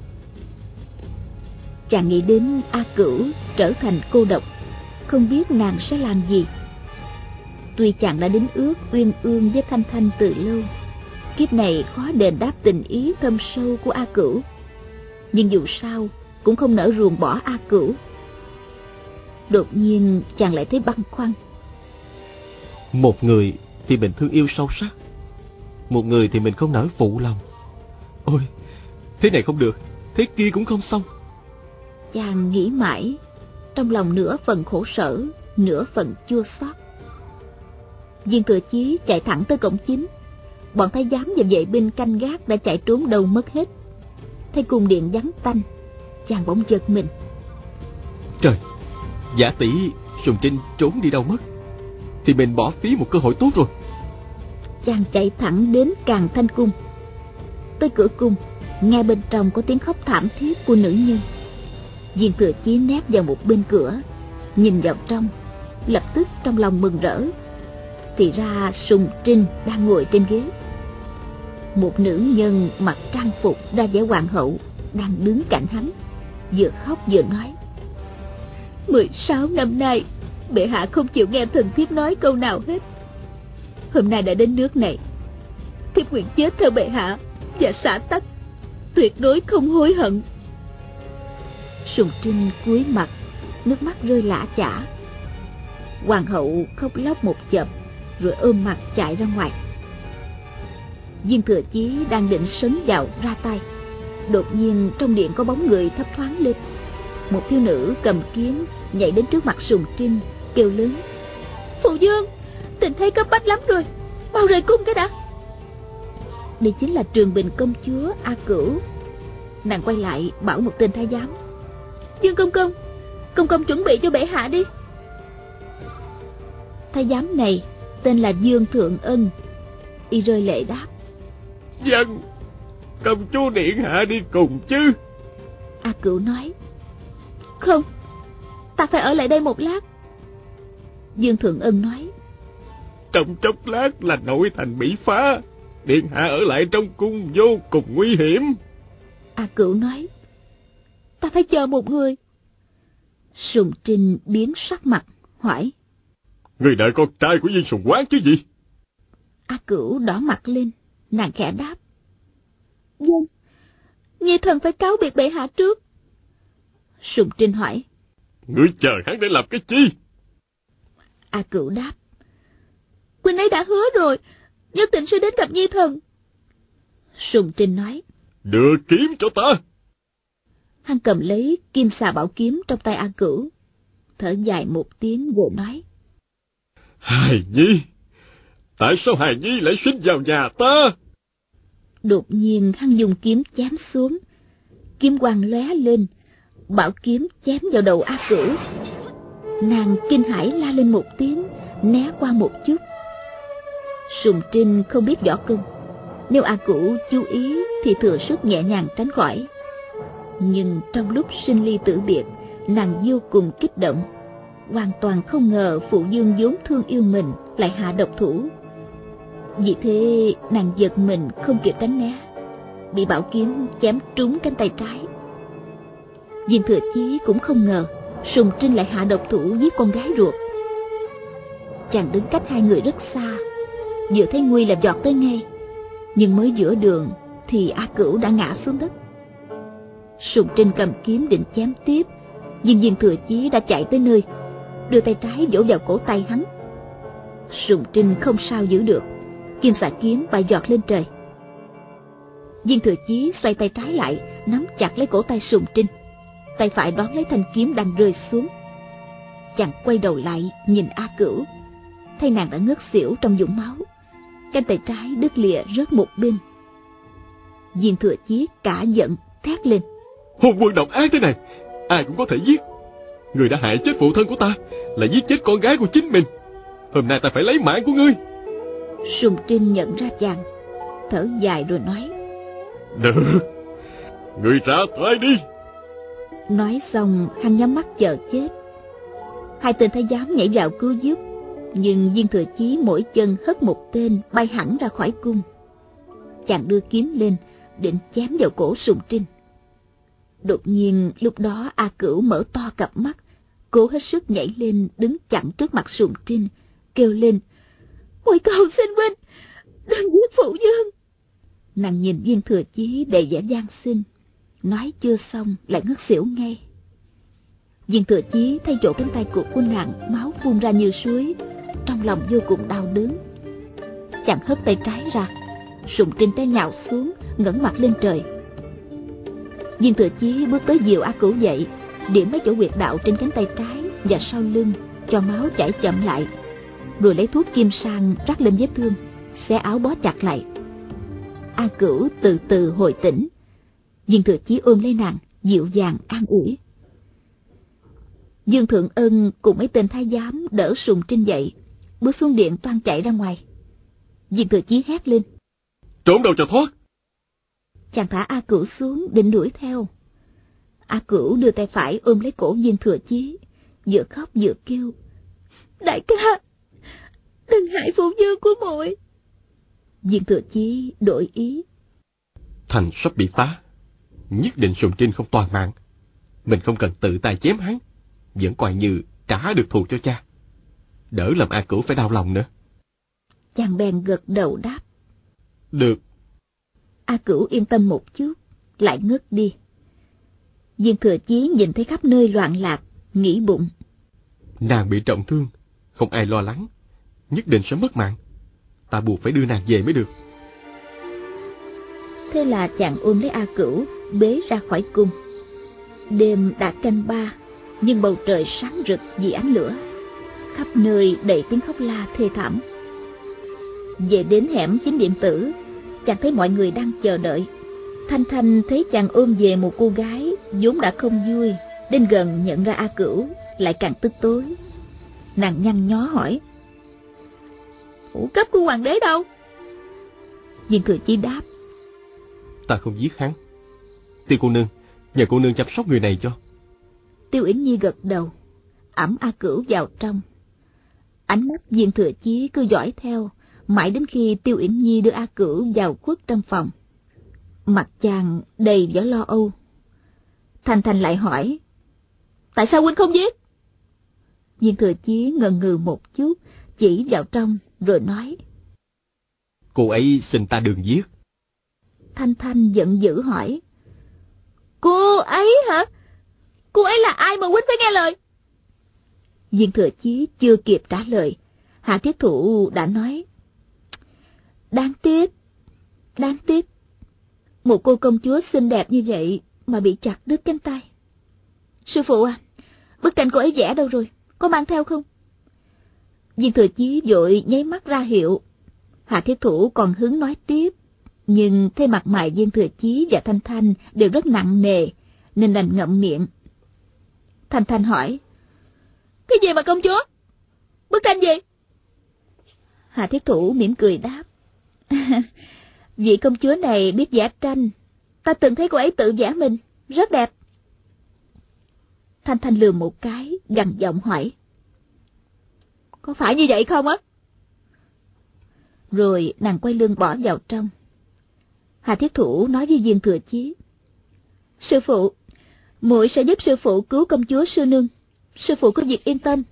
Speaker 4: Chàng nghĩ đến A Cửu trở thành cô độc, không biết nàng sẽ làm gì. Tuy chàng đã đính ước uyên ương với Thanh Thanh từ lâu, kiếp này khó đền đáp tình ý thâm sâu của A Cửu, nhưng dù sao cũng không nỡ ruồng bỏ A Cửu. Đột nhiên chàng lại thấy băn khoăn.
Speaker 2: Một người thì mình thương yêu sâu sắc, một người thì mình không nỡ phụ lòng. Ôi, thế này không được, thế kia cũng không xong.
Speaker 4: Chàng nghĩ mãi, trong lòng nửa phần khổ sở, nửa phần chua xót. Viên Thừa Chí chạy thẳng tới cổng chính. Bọn thái giám và vệ binh canh gác đã chạy trốn đâu mất hết. Thấy cung điện vắng tanh, chàng bỗng giật mình.
Speaker 3: Trời, giả tỷ Sùng Trinh trốn đi đâu mất, thì mình bỏ phí một cơ hội tốt rồi.
Speaker 4: Chàng chạy thẳng đến Càn Thanh cung. Tới cửa cung, nghe bên trong có tiếng khóc thảm thiết của nữ nhân. Viên Thừa Chí nép vào một bên cửa, nhìn vào trong, lập tức trong lòng mừng rỡ. Thì ra Sùng Trinh đang ngồi trên ghế. Một nữ nhân mặc trang phục đa vẻ hoàng hậu đang đứng cạnh hắn, vừa khóc vừa nói: Mười sáu năm nay bệ hạ không chịu nghe thần thiếp nói câu nào hết. Hôm nay đã đến nước này, thiếp nguyện chết theo bệ hạ và xả tắc, tuyệt đối không hối hận. Sùng Trinh cúi mặt, nước mắt rơi lã chã. Hoàng hậu khóc lóc một chập, rồi ôm mặt chạy ra ngoài. Viên Thừa Chí đang định sấn vào ra tay, đột nhiên trong điện có bóng người thấp thoáng lên. Một thiếu nữ cầm kiếm nhảy đến trước mặt Sùng Trinh, kêu lớn: Phụ vương, tình thế cấp bách lắm rồi, mau rời cung cái đã. Đây chính là Trường Bình công chúa A Cửu. Nàng quay lại bảo một tên thái giám: Dương công công, công công chuẩn bị cho bệ hạ đi. Thái giám này tên là Dương Thượng Ân, y rơi lệ đáp:
Speaker 3: Dân, công chúa điện hạ đi cùng chứ.
Speaker 4: A Cửu nói: Không, ta phải ở lại đây một lát. Dương Thượng Ân nói:
Speaker 3: Trong chốc lát là nội thành bị phá, điện hạ ở lại trong cung vô cùng nguy hiểm.
Speaker 4: A Cửu nói: Ta phải chờ một người. Sùng Trinh biến sắc mặt, hỏi:
Speaker 3: Người đợi con trai của Viên Sùng Quán chứ gì?
Speaker 4: A Cửu đỏ mặt lên, nàng khẽ đáp: Vâng, nhi thần phải cáo biệt bệ hạ trước. Sùng Trinh hỏi:
Speaker 3: Ngươi chờ hắn để làm cái chi?
Speaker 4: A Cửu đáp: Huynh ấy đã hứa rồi, nhất định sẽ đến gặp Nhi thần. Sùng Trinh nói:
Speaker 3: Đưa kiếm cho ta.
Speaker 4: Hắn cầm lấy kim xà bảo kiếm trong tay A Cửu, thở dài một tiếng rồi nói:
Speaker 3: Hài Nhi, tại sao Hài Nhi lại sinh vào nhà ta?
Speaker 4: Đột nhiên hắn dùng kiếm chém xuống, kiếm quang lóe lên, bảo kiếm chém vào đầu A Cửu. Nàng kinh hãi la lên một tiếng, né qua một chút. Sùng Trinh không biết võ công, nếu A Cửu chú ý thì thừa sức nhẹ nhàng tránh khỏi. Nhưng trong lúc sinh ly tử biệt, nàng vô cùng kích động, hoàn toàn không ngờ phụ dương vốn thương yêu mình lại hạ độc thủ. Vì thế nàng giật mình không kịp tránh né, bị bảo kiếm chém trúng cánh tay trái. Viên Thừa Chí cũng không ngờ Sùng Trinh lại hạ độc thủ giết con gái ruột. Chàng đứng cách hai người rất xa, vừa thấy nguy là vọt tới ngay, nhưng mới giữa đường thì A Cửu đã ngã xuống đất. Sùng Trinh cầm kiếm định chém tiếp, nhưng Viên Thừa Chí đã chạy tới nơi, đưa tay trái vỗ vào cổ tay hắn. Sùng Trinh không sao giữ được, kim xà kiếm bay giọt lên trời. Viên Thừa Chí xoay tay trái lại, nắm chặt lấy cổ tay Sùng Trinh, tay phải đón lấy thanh kiếm đang rơi xuống. Chàng quay đầu lại nhìn A Cửu, thấy nàng đã ngất xỉu trong vũng máu, cánh tay trái đứt lìa rớt một bên. Viên Thừa Chí cả giận thét lên:
Speaker 3: Hôn quân độc ác thế này, ai cũng có thể giết. Người đã hại chết phụ thân của ta, lại giết chết con gái của chính mình. Hôm nay ta phải lấy mạng của ngươi.
Speaker 4: Sùng Trinh nhận ra chàng, thở dài rồi nói:
Speaker 3: Được, ngươi ra tay đi.
Speaker 4: Nói xong hắn nhắm mắt chờ chết. Hai tên thái giám nhảy vào cứu giúp, nhưng Viên Thừa Chí mỗi chân hất một tên bay hẳn ra khỏi cung. Chàng đưa kiếm lên định chém vào cổ Sùng Trinh. Đột nhiên lúc đó A Cửu mở to cặp mắt, cố hết sức nhảy lên đứng chặn trước mặt Sùng Trinh, kêu lên: Muội cầu xin huynh đừng giết phụ dương. Nàng nhìn Viên Thừa Chí đầy vẻ van xin, nói chưa xong lại ngất xỉu ngay. Viên Thừa Chí thấy chỗ cánh tay cụt của nàng máu phun ra như suối, trong lòng vô cùng đau đớn. Chàng hất tay trái ra, Sùng Trinh té nhào xuống, ngẩng mặt lên trời. Viên Thừa Chí bước tới dìu A Cửu dậy, điểm mấy chỗ huyệt đạo trên cánh tay trái và sau lưng cho máu chảy chậm lại, rồi lấy thuốc kim sang rắc lên vết thương, xé áo bó chặt lại. A Cửu từ từ hồi tỉnh. Viên Thừa Chí ôm lấy nàng, dịu dàng an ủi. Dương Thượng Ân cùng mấy tên thái giám đỡ Sùng Trinh dậy, bước xuống điện toan chạy ra ngoài. Viên Thừa Chí hét lên:
Speaker 3: Trốn đâu cho thoát.
Speaker 4: Chàng thả A Cửu xuống định đuổi theo. A Cửu đưa tay phải ôm lấy cổ Viên Thừa Chí, vừa khóc vừa kêu: Đại ca, đừng hại phụ dương của muội. Viên Thừa Chí đổi ý:
Speaker 3: Thành sắp bị phá, nhất định Sùng Trinh không toàn mạng. Mình không cần tự tay chém hắn, vẫn coi như trả được thù cho cha, đỡ làm A Cửu phải đau lòng nữa.
Speaker 4: Chàng bèn gật đầu đáp:
Speaker 3: Được.
Speaker 4: A Cửu yên tâm một chút, lại ngất đi. Viên Thừa Chí nhìn thấy khắp nơi loạn lạc, nghĩ bụng:
Speaker 3: Nàng bị trọng thương, không ai lo lắng, nhất định sẽ mất mạng. Ta buộc phải đưa nàng về mới được.
Speaker 4: Thế là chàng ôm lấy A Cửu, bế ra khỏi cung. Đêm đã canh ba, nhưng bầu trời sáng rực vì ánh lửa, khắp nơi đầy tiếng khóc la thê thảm. Về đến hẻm Chính Điện Tử, chàng thấy mọi người đang chờ đợi. Thanh Thanh thấy chàng ôm về một cô gái vốn đã không vui, đến gần nhận ra A Cửu lại càng tức tối. Nàng nhăn nhó hỏi: Hữu cấp của hoàng đế đâu? Viên Thừa Chí đáp:
Speaker 3: Ta không giết hắn. Tiêu cô nương, nhờ cô nương chăm sóc người này cho.
Speaker 4: Tiêu Yển Nhi gật đầu, ẵm A Cửu vào trong. Ánh mắt Viên Thừa Chí cứ dõi theo, mãi đến khi Tiêu Yển Nhi đưa A Cửu vào khuất trong phòng. Mặt chàng đầy vẻ lo âu. Thanh Thanh lại hỏi: Tại sao huynh không giết? Viên Thừa Chí ngần ngừ một chút, chỉ vào trong rồi nói:
Speaker 3: Cô ấy xin ta đừng giết.
Speaker 4: Thanh Thanh giận dữ hỏi: Cô ấy hả? Cô ấy là ai mà huynh phải nghe lời? Viên Thừa Chí chưa kịp trả lời, Hạ Thiết Thụ đã nói: Đáng tiếc, đáng tiếc, một cô công chúa xinh đẹp như vậy mà bị chặt đứt cánh tay. Sư phụ à, bức tranh cô ấy vẽ đâu rồi, có mang theo không? Viên Thừa Chí vội nháy mắt ra hiệu. Hạ Thiết Thủ còn hứng nói tiếp, nhưng thấy mặt mày Viên Thừa Chí và Thanh Thanh đều rất nặng nề, nên đành ngậm miệng. Thanh Thanh hỏi: Cái gì mà công chúa? Bức tranh gì? Hạ Thiết Thủ mỉm cười đáp: Vị công chúa này biết vẽ tranh, ta từng thấy cô ấy tự vẽ mình, rất đẹp. Thanh Thanh lườm một cái, gằn giọng hỏi: Có phải như vậy không á? Rồi nàng quay lưng bỏ vào trong. Hà Thiết Thủ nói với Viên Thừa Chí: Sư phụ, muội sẽ giúp sư phụ cứu công chúa sư nương, sư phụ có việc yên tâm.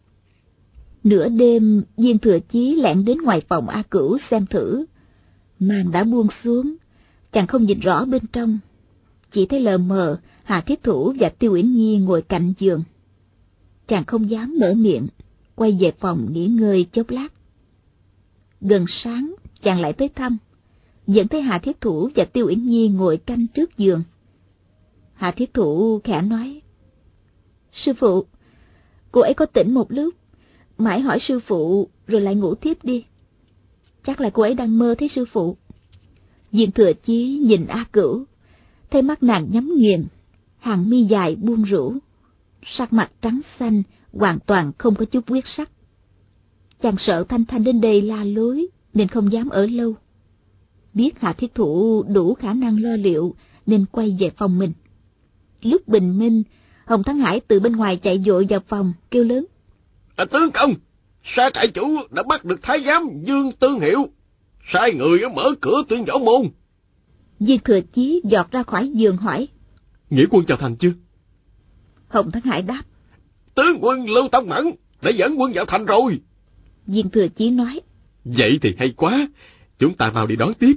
Speaker 4: Nửa đêm, Viên Thừa Chí lẻn đến ngoài phòng A Cửu xem thử. Màn đã buông xuống, chàng không nhìn rõ bên trong, chỉ thấy lờ mờ Hà Thiết Thủ và Tiêu Uyển Nhi ngồi cạnh giường. Chàng không dám mở miệng, quay về phòng nghỉ ngơi chốc lát. Gần sáng, chàng lại tới thăm, vẫn thấy Hà Thiết Thủ và Tiêu Uyển Nhi ngồi canh trước giường. Hà Thiết Thủ khẽ nói: Sư phụ, cô ấy có tỉnh một lúc, mãi hỏi sư phụ rồi lại ngủ thiếp đi. Chắc là cô ấy đang mơ thấy sư phụ. Viên Thừa Chí nhìn A Cửu, thấy mắt nàng nhắm nghiền, hàng mi dài buông rũ, sắc mặt trắng xanh, hoàn toàn không có chút huyết sắc. Chàng sợ Thanh Thanh đến đây la lối, nên không dám ở lâu. Biết Hạ Thiết Thủ đủ khả năng lo liệu, nên quay về phòng mình. Lúc bình minh, Hồng Thắng Hải từ bên ngoài chạy vội vào phòng, kêu lớn:
Speaker 5: À, tướng công, sa trại chủ đã bắt được thái giám Dương Tương Hiệu, sai người mở cửa tuyên võ môn.
Speaker 4: Viên Thừa Chí giọt ra khỏi giường hỏi:
Speaker 3: Nghĩa quân vào thành chưa?
Speaker 4: Hồng Thắng Hải đáp:
Speaker 5: Tướng quân Lưu Tông Mẫn đã dẫn quân vào thành rồi.
Speaker 4: Viên Thừa Chí nói:
Speaker 3: Vậy thì hay quá, chúng ta vào đi đón tiếp.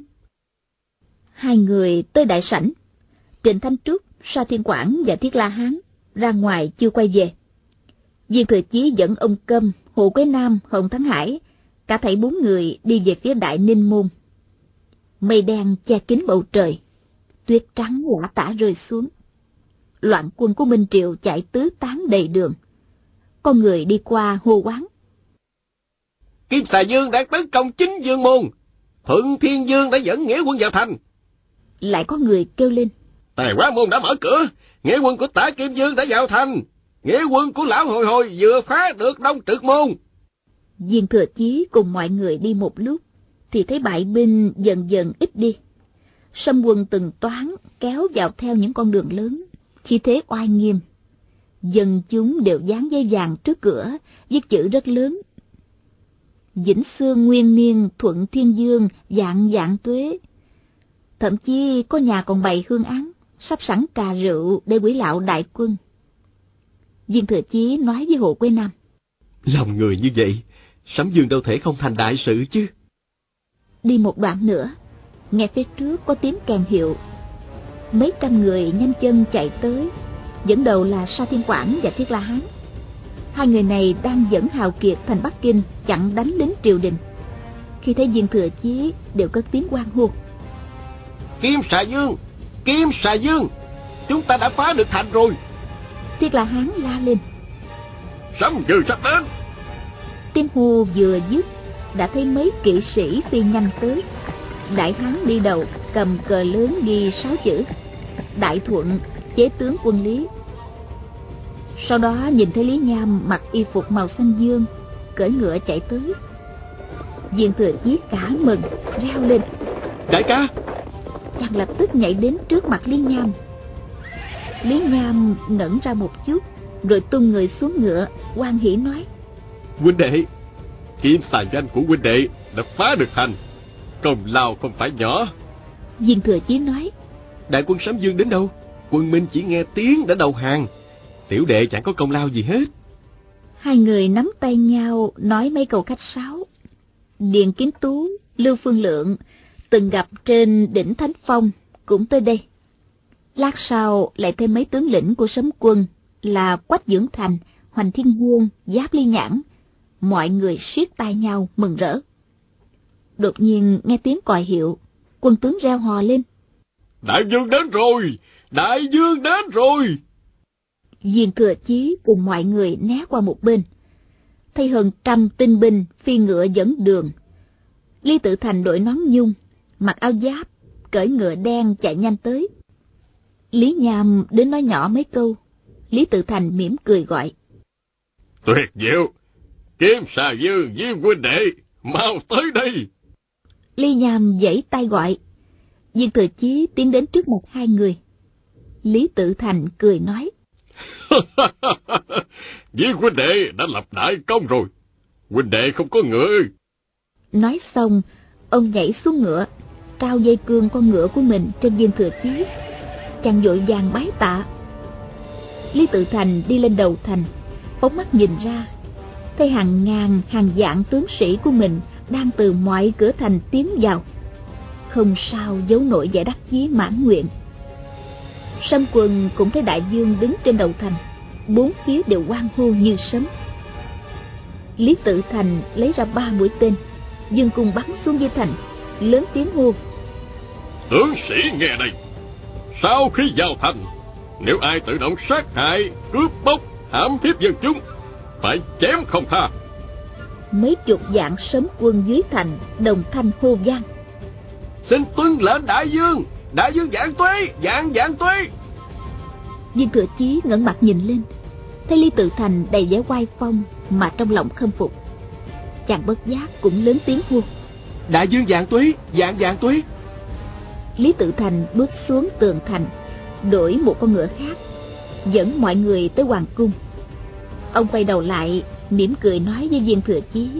Speaker 4: Hai người tới đại sảnh. Trịnh Thanh Trúc, Sa Thiên Quảng và Thiết La Hán ra ngoài chưa quay về. Viên Thừa Chí dẫn ông Câm, Hồ Quế Nam, Hồng Thắng Hải, cả thảy bốn người đi về phía Đại Ninh Môn. Mây đen che kín bầu trời, tuyết trắng lả tả rơi xuống. Loạn quân của Minh Triệu chạy tứ tán đầy đường. Con người đi qua hô quán:
Speaker 5: Kim Xà Dương đã tấn công chính Dương Môn, Thuận Thiên Dương đã dẫn nghĩa quân vào thành.
Speaker 4: Lại có người kêu lên:
Speaker 5: Tài Hóa Môn đã mở cửa, nghĩa quân của Tả Kim Dương đã vào thành, nghĩa quân của Lão Hồi Hồi vừa phá được Đông Trực Môn.
Speaker 4: Viên Thừa Chí cùng mọi người đi một lúc, thì thấy bại binh dần dần ít đi. Sâm quân từng toán kéo vào theo những con đường lớn, khi thế oai nghiêm. Dân chúng đều dán giấy vàng trước cửa, viết chữ rất lớn: Vĩnh Xương Nguyên Niên Thuận Thiên Dương Vạn Vạn Tuế. Thậm chí có nhà còn bày hương án, sắp sẵn trà rượu để quý lão đại quân. Viên Thừa Chí nói với Hồ Quế Nam:
Speaker 3: Lòng người như vậy, Sấm Dương đâu thể không thành đại sự chứ.
Speaker 4: Đi một đoạn nữa, nghe phía trước có tiếng kèn hiệu. Mấy trăm người nhanh chân chạy tới, dẫn đầu là Sa Thiên Quảng và Thiết La Hán. Hai người này đang dẫn hào kiệt thành Bắc Kinh chặn đánh đến triều đình. Khi thấy Viên Thừa Chí đều cất tiếng hoan hô:
Speaker 5: Kim Xà Dương, Kim Xà Dương, chúng ta đã phá được thành rồi.
Speaker 4: Thiết La Hán la lên:
Speaker 5: Sấm Dương sắp đến.
Speaker 4: Tiếng hô vừa dứt, đã thấy mấy kỵ sĩ phi nhanh tới. Đại Hán đi đầu, cầm cờ lớn ghi sáu chữ: Đại Thuận, chế tướng quân Lý. Sau đó nhìn thấy Lý Nham mặc y phục màu xanh dương, cưỡi ngựa chạy tới. Viên Thừa Chí cả mừng, reo lên:
Speaker 3: Đại ca!
Speaker 4: Chàng lập tức nhảy đến trước mặt Lý Nham. Lý Nham ngẩn ra một chút, rồi tung người xuống ngựa, hoan hỉ nói:
Speaker 3: Huynh đệ, Kim Xà Doanh của huynh đệ đã phá được thành, công lao không phải nhỏ.
Speaker 4: Viên Thừa Chí nói:
Speaker 3: Đại quân Sấm Dương đến đâu, quân Minh chỉ nghe tiếng đã đầu hàng, tiểu đệ chẳng có công lao gì hết.
Speaker 4: Hai người nắm tay nhau nói mấy câu khách sáo. Điền Kiến Tú, Lưu Phương Lượng từng gặp trên đỉnh Thánh Phong cũng tới đây. Lát sau lại thêm mấy tướng lĩnh của Sấm quân là Quách Dưỡng Thành, Hoành Thiên Vương, Giáp Ly Nhãn, mọi người siết tay nhau mừng rỡ. Đột nhiên nghe tiếng còi hiệu, quân tướng reo hò lên.
Speaker 3: Đại vương đến rồi! Đại vương đến rồi!
Speaker 4: Viên Thừa Chí cùng mọi người né qua một bên. Thấy hơn trăm tinh binh phi ngựa dẫn đường. Lý Tự Thành đội nón nhung, mặc áo giáp, cưỡi ngựa đen chạy nhanh tới. Lý Nham đến nói nhỏ mấy câu. Lý Tự Thành mỉm cười gọi.
Speaker 3: Tuyệt diệu! Kiếm Xà Vương với huynh đệ, mau tới đây!
Speaker 4: Lý Nham giãy tay gọi. Viên Thừa Chí tiến đến trước mặt hai người. Lý Tự Thành cười nói.
Speaker 3: Viên huynh đệ đã lập đại công rồi. Huynh đệ không có ngựa.
Speaker 4: Nói xong, ông nhảy xuống ngựa, trao dây cương con ngựa của mình trên Viên Thừa Chí. Chàng vội vàng bái tạ. Lý Tự Thành đi lên đầu thành, phóng mắt nhìn ra, thấy hàng ngàn hàng vạn tướng sĩ của mình đang từ mọi cửa thành tiến vào. Không sao giấu nổi vẻ đắc chí mãn nguyện. Sâm Quân cũng thấy đại vương đứng trên đầu thành, bốn phía đều hoan hô như sấm. Lý Tự Thành lấy ra ba mũi tên, dương cung bắn xuống dưới thành, lớn tiếng hô.
Speaker 3: Tướng sĩ nghe đây, sau khi vào thành, nếu ai tự động sát hại, cướp bóc, hãm hiếp dân chúng, phải chém không tha.
Speaker 4: Mấy chục vạn Sấm Quân dưới thành đồng thanh hô vang.
Speaker 5: Xin tuân lệnh đại vương, đại vương vạn tuế, vạn vạn tuế.
Speaker 4: Viên Thừa Chí ngẩng mặt nhìn lên, thấy Lý Tự Thành đầy vẻ oai phong mà trong lòng khâm phục. Chàng bất giác cũng lớn tiếng hô.
Speaker 2: Đại vương vạn tuế, vạn vạn tuế.
Speaker 4: Lý Tự Thành bước xuống tường thành, đổi một con ngựa khác, dẫn mọi người tới hoàng cung. Ông quay đầu lại, mỉm cười nói với Viên Thừa Chí.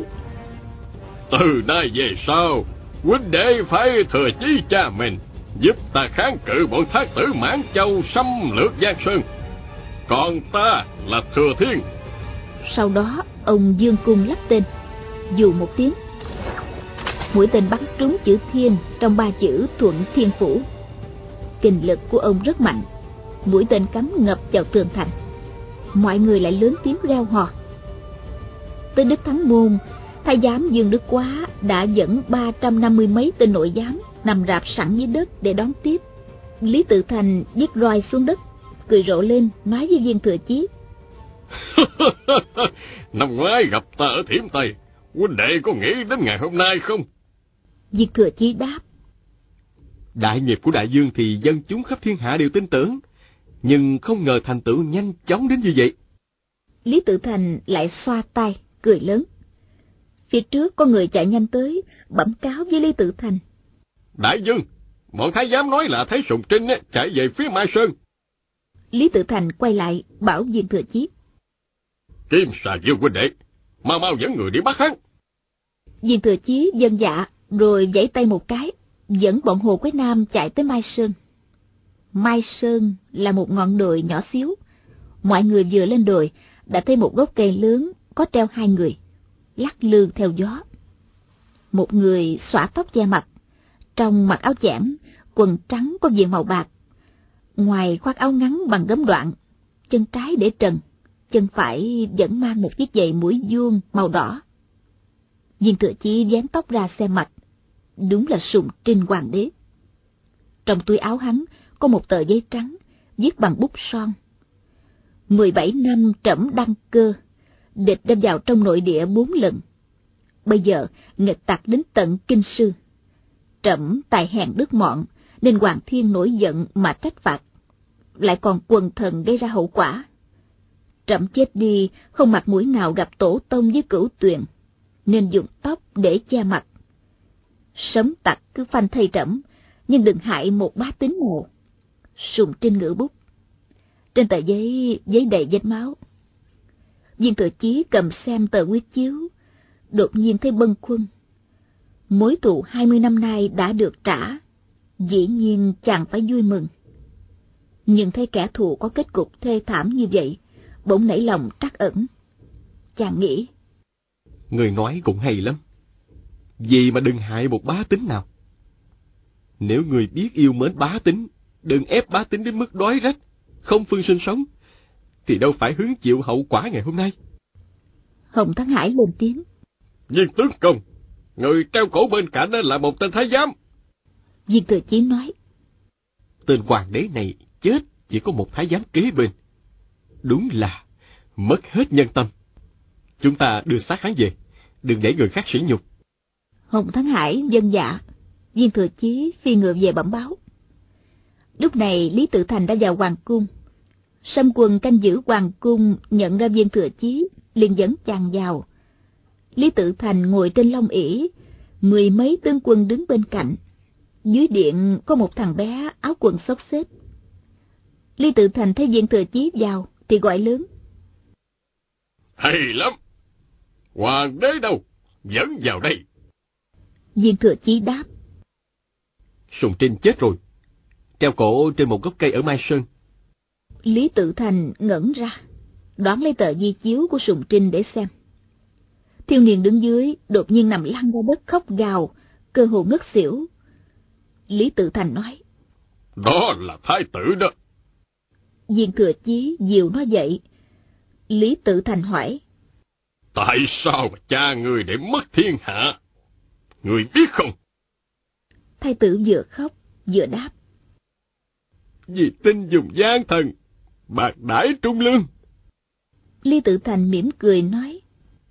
Speaker 3: Từ nay về sau, huynh đệ phải thừa chí cha mình, giúp ta kháng cự bọn thác tử Mãn Châu xâm lược Giang Sơn. Còn ta là Thừa Thiên.
Speaker 4: Sau đó ông dương cung lắp tên, dù một tiếng, mũi tên bắn trúng chữ Thiên trong ba chữ Thuận Thiên Phủ. Kình lực của ông rất mạnh, mũi tên cắm ngập vào tường thành. Mọi người lại lớn tiếng reo hò. Tới Đức Thắng Môn, thái giám Dương Đức Quá đã dẫn ba trăm năm mươi mấy tên nội giám nằm rạp sẵn dưới đất để đón tiếp. Lý Tự Thành viết roi xuống đất, cười rộ lên nói với Viên Thừa Chí.
Speaker 3: Năm ngoái gặp ta ở Thiểm Tây, huynh đệ có nghĩ đến ngày hôm nay không?
Speaker 4: Viên Thừa Chí đáp.
Speaker 2: Đại nghiệp của đại vương thì dân chúng khắp thiên hạ đều tin tưởng, nhưng không ngờ thành tựu nhanh chóng đến như vậy.
Speaker 4: Lý Tự Thành lại xoa tay, cười lớn. Phía trước có người chạy nhanh tới, bẩm cáo với Lý Tự Thành.
Speaker 3: Đại vương, bọn thái giám nói là thấy Sùng Trinh chạy về phía Mai Sơn.
Speaker 4: Lý Tự Thành quay lại bảo Viên Thừa Chí.
Speaker 3: Kim Xà Vương huynh đệ, mau mau dẫn người đi bắt hắn.
Speaker 4: Viên Thừa Chí vâng dạ, rồi vẫy tay một cái, dẫn bọn Hồ Quế Nam chạy tới Mai Sơn. Mai Sơn là một ngọn đồi nhỏ xíu. Mọi người vừa lên đồi đã thấy một gốc cây lớn có treo hai người, lắc lư theo gió. Một người xõa tóc che mặt, trong mặc áo chẽm, quần trắng có viền màu bạc, ngoài khoác áo ngắn bằng gấm đoạn, chân trái để trần, chân phải vẫn mang một chiếc giày mũi vuông màu đỏ. Viên Thừa Chí vén tóc ra xem mặt, đúng là Sùng Trinh hoàng đế. Trong túi áo hắn có một tờ giấy trắng viết bằng bút son. Mười bảy năm trẫm đăng cơ, địch đem vào trong nội địa bốn lần. Bây giờ nghịch tặc đến tận Kinh Sư. Trẫm tài hèn đức mọn nên Hoàng Thiên nổi giận mà trách phạt, lại còn quần thần gây ra hậu quả. Trẫm chết đi không mặt mũi nào gặp tổ tông với Cửu Tuyền, nên dùng tóc để che mặt. Sống tặc cứ phanh thây trẫm, nhưng đừng hại một bá tính nào. Sùng Trinh ngữ bút. Trên tờ giấy giấy đầy vết máu. Viên Thừa Chí cầm xem tờ quyết chiếu, đột nhiên thấy bâng khuâng. Mối thù hai mươi năm nay đã được trả, dĩ nhiên chàng phải vui mừng. Nhưng thấy kẻ thù có kết cục thê thảm như vậy, bỗng nảy lòng trắc ẩn. Chàng nghĩ,
Speaker 2: người nói cũng hay lắm, vì mà đừng hại một bá tính nào. Nếu người biết yêu mến bá tính, đừng ép bá tính đến mức đói rách, không phương sinh sống,
Speaker 3: thì đâu phải hứng chịu hậu quả ngày hôm nay.
Speaker 4: Hồng Thắng Hải lên tiếng.
Speaker 5: Viên tướng công, người treo cổ bên cạnh là một tên thái giám.
Speaker 4: Viên Thừa Chí nói.
Speaker 2: Tên hoàng đế này chết chỉ có một thái giám kế bên. Đúng là mất hết nhân tâm. Chúng ta đưa xác hắn về, đừng để người khác sỉ nhục.
Speaker 4: Hồng Thắng Hải vâng dạ. Viên Thừa Chí phi ngựa về bẩm báo. Lúc này Lý Tự Thành đã vào hoàng cung. Sâm Quần canh giữ hoàng cung nhận ra Viên Thừa Chí, liền dẫn chàng vào. Lý Tự Thành ngồi trên long ỷ, mười mấy tướng quân đứng bên cạnh. Dưới điện có một thằng bé áo quần xốc xếch. Lý Tự Thành thấy Viên Thừa Chí vào thì gọi lớn.
Speaker 5: Hay lắm! Hoàng đế đâu? Dẫn vào đây.
Speaker 4: Viên Thừa Chí đáp.
Speaker 2: Sùng Trinh chết rồi, treo cổ trên một gốc cây ở Mai Sơn.
Speaker 4: Lý Tự Thành ngẩn ra, đoán lấy tờ di chiếu của Sùng Trinh để xem. Thiếu niên đứng dưới đột nhiên nằm lăn ra đất khóc gào, cơ hồ ngất xỉu. Lý Tự Thành nói.
Speaker 5: Đó là thái tử đó.
Speaker 4: Viên Thừa Chí dìu nó dậy. Lý Tự Thành hỏi.
Speaker 5: Tại sao mà cha người để mất thiên hạ? Người biết không?
Speaker 4: Thái tử vừa khóc vừa đáp.
Speaker 3: Vì tin dùng gian thần, bạc đãi trung lương.
Speaker 4: Lý Tự Thành mỉm cười nói.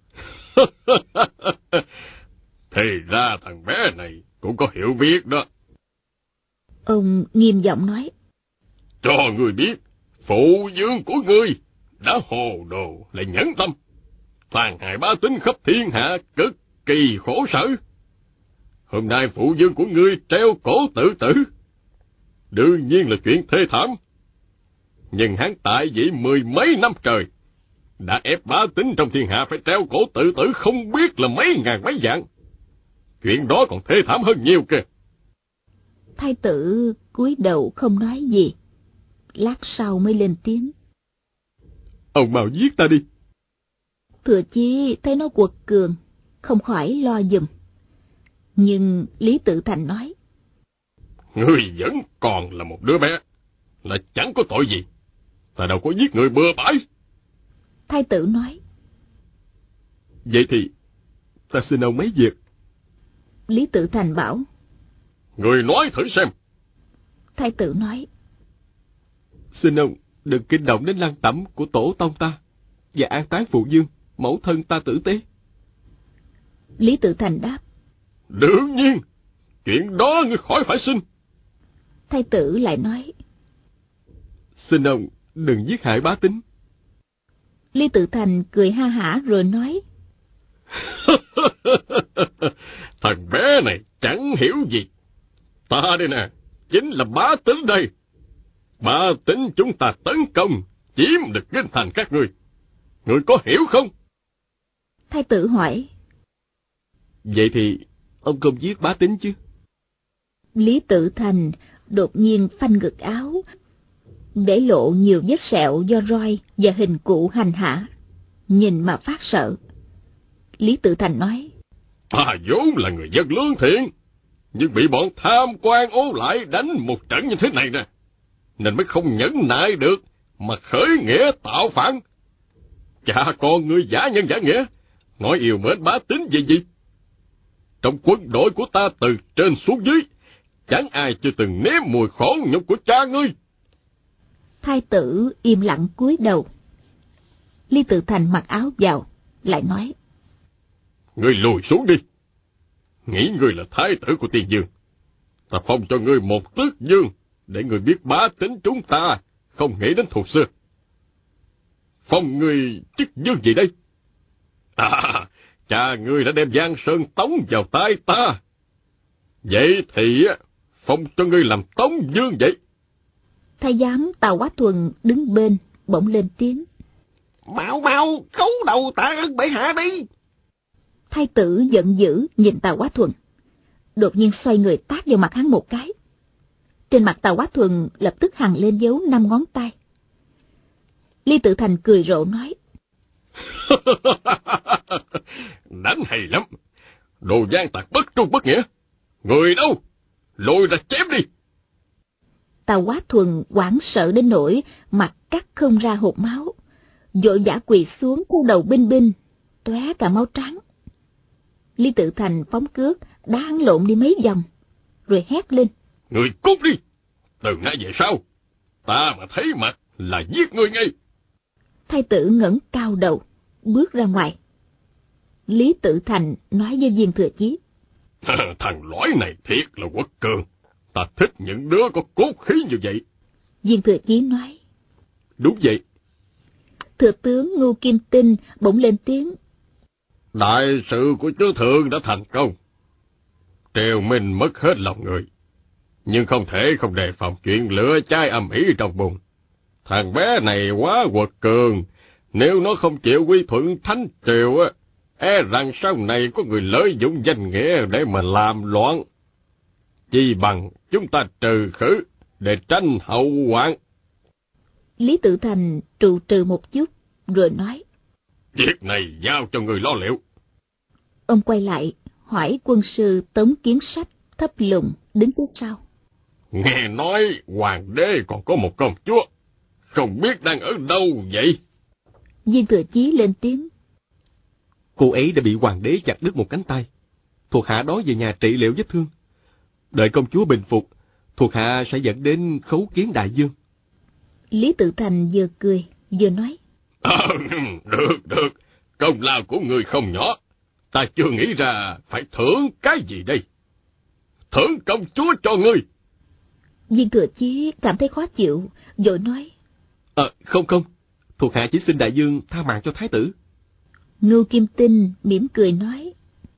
Speaker 5: Thì ra thằng bé này cũng có hiểu biết đó.
Speaker 4: Ông nghiêm giọng nói.
Speaker 5: Cho người biết, phụ vương của ngươi đã hồ đồ lại nhẫn tâm, tàn hại bá tính khắp thiên hạ, cực kỳ khổ sở. Hôm nay phụ vương của ngươi treo cổ tự tử, đương nhiên là chuyện thê thảm. Nhưng hắn tại vị mười mấy năm trời, đã ép bá tính trong thiên hạ phải treo cổ tự tử không biết là mấy ngàn mấy vạn. Chuyện đó còn thê thảm hơn nhiều kìa.
Speaker 4: Thái tử cúi đầu không nói gì, lát sau mới lên tiếng.
Speaker 3: Ông mau giết ta đi.
Speaker 4: Thừa Chí thấy nó quật cường, không khỏi lo giùm. Nhưng Lý Tự Thành nói.
Speaker 5: Ngươi vẫn còn là một đứa bé, là chẳng có tội gì. Ta đâu có giết người bừa bãi.
Speaker 4: Thái tử nói.
Speaker 3: Vậy thì ta xin ông mấy việc.
Speaker 4: Lý Tự Thành bảo.
Speaker 5: Người nói thử xem.
Speaker 4: Thái tử nói.
Speaker 3: Xin ông đừng kinh động đến lăng tẩm của tổ tông ta, và an táng phụ vương, mẫu thân ta tử tế.
Speaker 4: Lý Tự Thành đáp.
Speaker 5: Đương nhiên, chuyện đó ngươi khỏi phải xin.
Speaker 4: Thái tử lại nói.
Speaker 3: Xin ông đừng giết hại bá tính.
Speaker 4: Lý Tự Thành cười ha hả rồi nói.
Speaker 5: Thằng bé này chẳng hiểu gì. Ta đây nè, chính là bá tính đây. Bá tính chúng ta tấn công, chiếm được kinh thành các ngươi. Ngươi có hiểu không?
Speaker 4: Thái tử hỏi.
Speaker 3: Vậy thì ông không giết bá tính chứ?
Speaker 4: Lý Tự Thành đột nhiên phanh ngực áo, để lộ nhiều vết sẹo do roi và hình cụ hành hạ, nhìn mà phát sợ. Lý Tự Thành nói.
Speaker 5: Ta vốn là người dân lương thiện, nhưng bị bọn tham quan ố lại đánh một trận như thế này nè, nên mới không nhẫn nại được mà khởi nghĩa tạo phản. Cha con ngươi giả nhân giả nghĩa, nói yêu mến bá tính gì gì. Trong quân đội của ta từ trên xuống dưới, chẳng ai chưa từng nếm mùi khổ nhục của cha ngươi.
Speaker 4: Thái tử im lặng cúi đầu. Lý Tự Thành mặc áo vào, lại nói.
Speaker 5: Ngươi lùi xuống đi. Nghĩ ngươi là thái tử của Tiên Dương, ta phong cho ngươi một tước dương, để ngươi biết bá tính chúng ta không nghĩ đến thù xưa. Phong ngươi chức dương gì đây? À, cha ngươi đã đem Giang Sơn tống vào tay ta. Vậy thì phong cho ngươi làm tống dương vậy.
Speaker 4: Thái giám Tào Quá Thuần đứng bên bỗng lên tiếng.
Speaker 5: Mau mau cấu đầu tạ ơn bệ hạ đi.
Speaker 4: Thái tử giận dữ nhìn Tào Quá Thuần, đột nhiên xoay người tát vào mặt hắn một cái. Trên mặt Tào Quá Thuần lập tức hằn lên dấu năm ngón tay. Lý Tự Thành cười rộ nói.
Speaker 5: Đánh hay lắm. Đồ gian tặc bất trung bất nghĩa. Người đâu? Lôi ra chém đi.
Speaker 4: Tào Quá Thuần hoảng sợ đến nỗi mặt cắt không ra hột máu, vội vã quỳ xuống khu đầu binh binh, tóe cả máu trắng. Lý Tự Thành phóng cước đá hắn lộn đi mấy vòng, rồi hét lên:
Speaker 5: Người cút đi! Từ nay về sau, ta mà thấy mặt là giết ngươi ngay.
Speaker 4: Thái tử ngẩng cao đầu, bước ra ngoài. Lý Tự Thành nói với Viên Thừa Chí:
Speaker 5: Thằng lõi này thiệt là quật cường, ta thích những đứa có cốt khí như vậy.
Speaker 4: Viên Thừa Chí nói:
Speaker 2: Đúng vậy.
Speaker 4: Thừa tướng Ngưu Kim Tinh bỗng lên tiếng:
Speaker 5: Đại sự của chúa thượng đã thành công. Triều Minh mất hết lòng người, nhưng không thể không đề phòng chuyện lửa cháy âm ỉ trong bụng. Thằng bé này quá quật cường, nếu nó không chịu quy thuận thánh triều á, e rằng sau này có người lợi dụng danh nghĩa để mà làm loạn. Chi bằng chúng ta trừ khử để tránh hậu hoạn.
Speaker 4: Lý Tự Thành trù trừ một chút, rồi nói:
Speaker 5: Việc này giao cho người lo liệu.
Speaker 4: Ông quay lại hỏi quân sư Tống Kiến Sách thấp lùng đứng phía sau:
Speaker 5: Nghe nói hoàng đế còn có một công chúa, không biết đang ở đâu vậy?
Speaker 4: Viên Thừa Chí lên tiếng:
Speaker 2: Cô ấy đã bị hoàng đế chặt đứt một cánh tay. Thuộc hạ đón về nhà trị liệu vết thương. Đợi công chúa bình phục, thuộc hạ sẽ dẫn đến khấu kiến đại dương.
Speaker 4: Lý Tự Thành vừa cười vừa nói:
Speaker 5: À, được, được, công lao của người không nhỏ. Ta chưa nghĩ ra phải thưởng cái gì đây. Thưởng công chúa cho ngươi.
Speaker 4: Viên Thừa Chí cảm thấy khó chịu, vội nói:
Speaker 2: À, không không, thuộc hạ chỉ xin đại dương tha mạng cho thái tử.
Speaker 4: Ngưu Kim Tinh mỉm cười nói: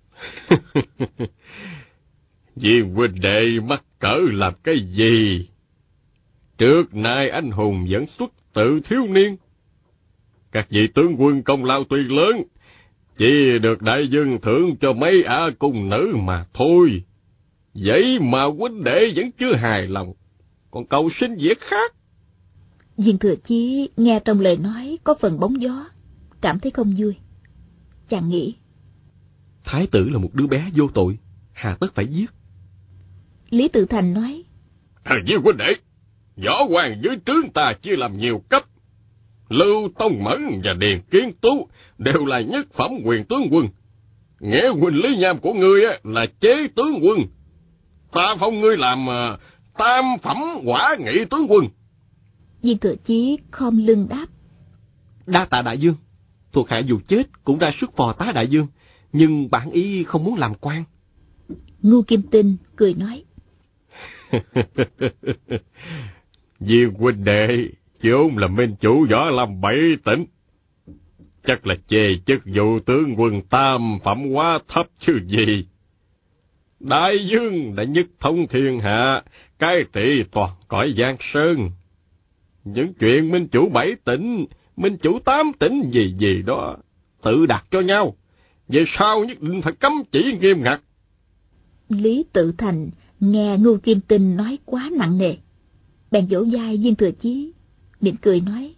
Speaker 5: Viên huynh đệ mắc cỡ làm cái gì? Trước nay anh hùng vẫn xuất tự thiếu niên. Các vị tướng quân công lao tuy lớn, chỉ được đại dương thưởng cho mấy ả cung nữ mà thôi. Vậy mà huynh đệ vẫn chưa hài lòng, còn cầu xin việc khác.
Speaker 4: Viên Thừa Chí nghe trong lời nói có phần bóng gió, cảm thấy không vui. Chàng nghĩ:
Speaker 2: Thái tử là một đứa bé vô tội, hà tất phải giết.
Speaker 4: Lý Tự Thành nói:
Speaker 5: À, viên huynh đệ, võ quan dưới trướng ta chia làm nhiều cấp. Lưu Tông Mẫn và Điền Kiến Tú đều là nhất phẩm quyền tướng quân. Nghĩa huynh Lý Nham của ngươi là chế tướng quân. Ta phong ngươi làm uh, tam phẩm hỏa nghị tướng quân.
Speaker 4: Viên Thừa Chí khom lưng đáp:
Speaker 2: Đa tạ đại dương. Thuộc hạ dù chết cũng ra sức phò tá đại dương, nhưng bản ý không muốn làm quan.
Speaker 4: Ngưu Kim Tinh cười nói:
Speaker 5: Viên huynh đệ vốn là minh chủ võ lâm bảy tỉnh, chắc là chê chức vụ tướng quân tam phẩm quá thấp chứ gì. Đại dương đã nhất thống thiên hạ, cai trị toàn cõi Giang Sơn. Những chuyện minh chủ bảy tỉnh, minh chủ tám tỉnh gì gì đó, tự đặt cho nhau, về sau nhất định phải cấm chỉ nghiêm ngặt.
Speaker 4: Lý Tự Thành nghe Ngưu Kim Tinh nói quá nặng nề, bèn vỗ vai Viên Thừa Chí, mỉm cười nói: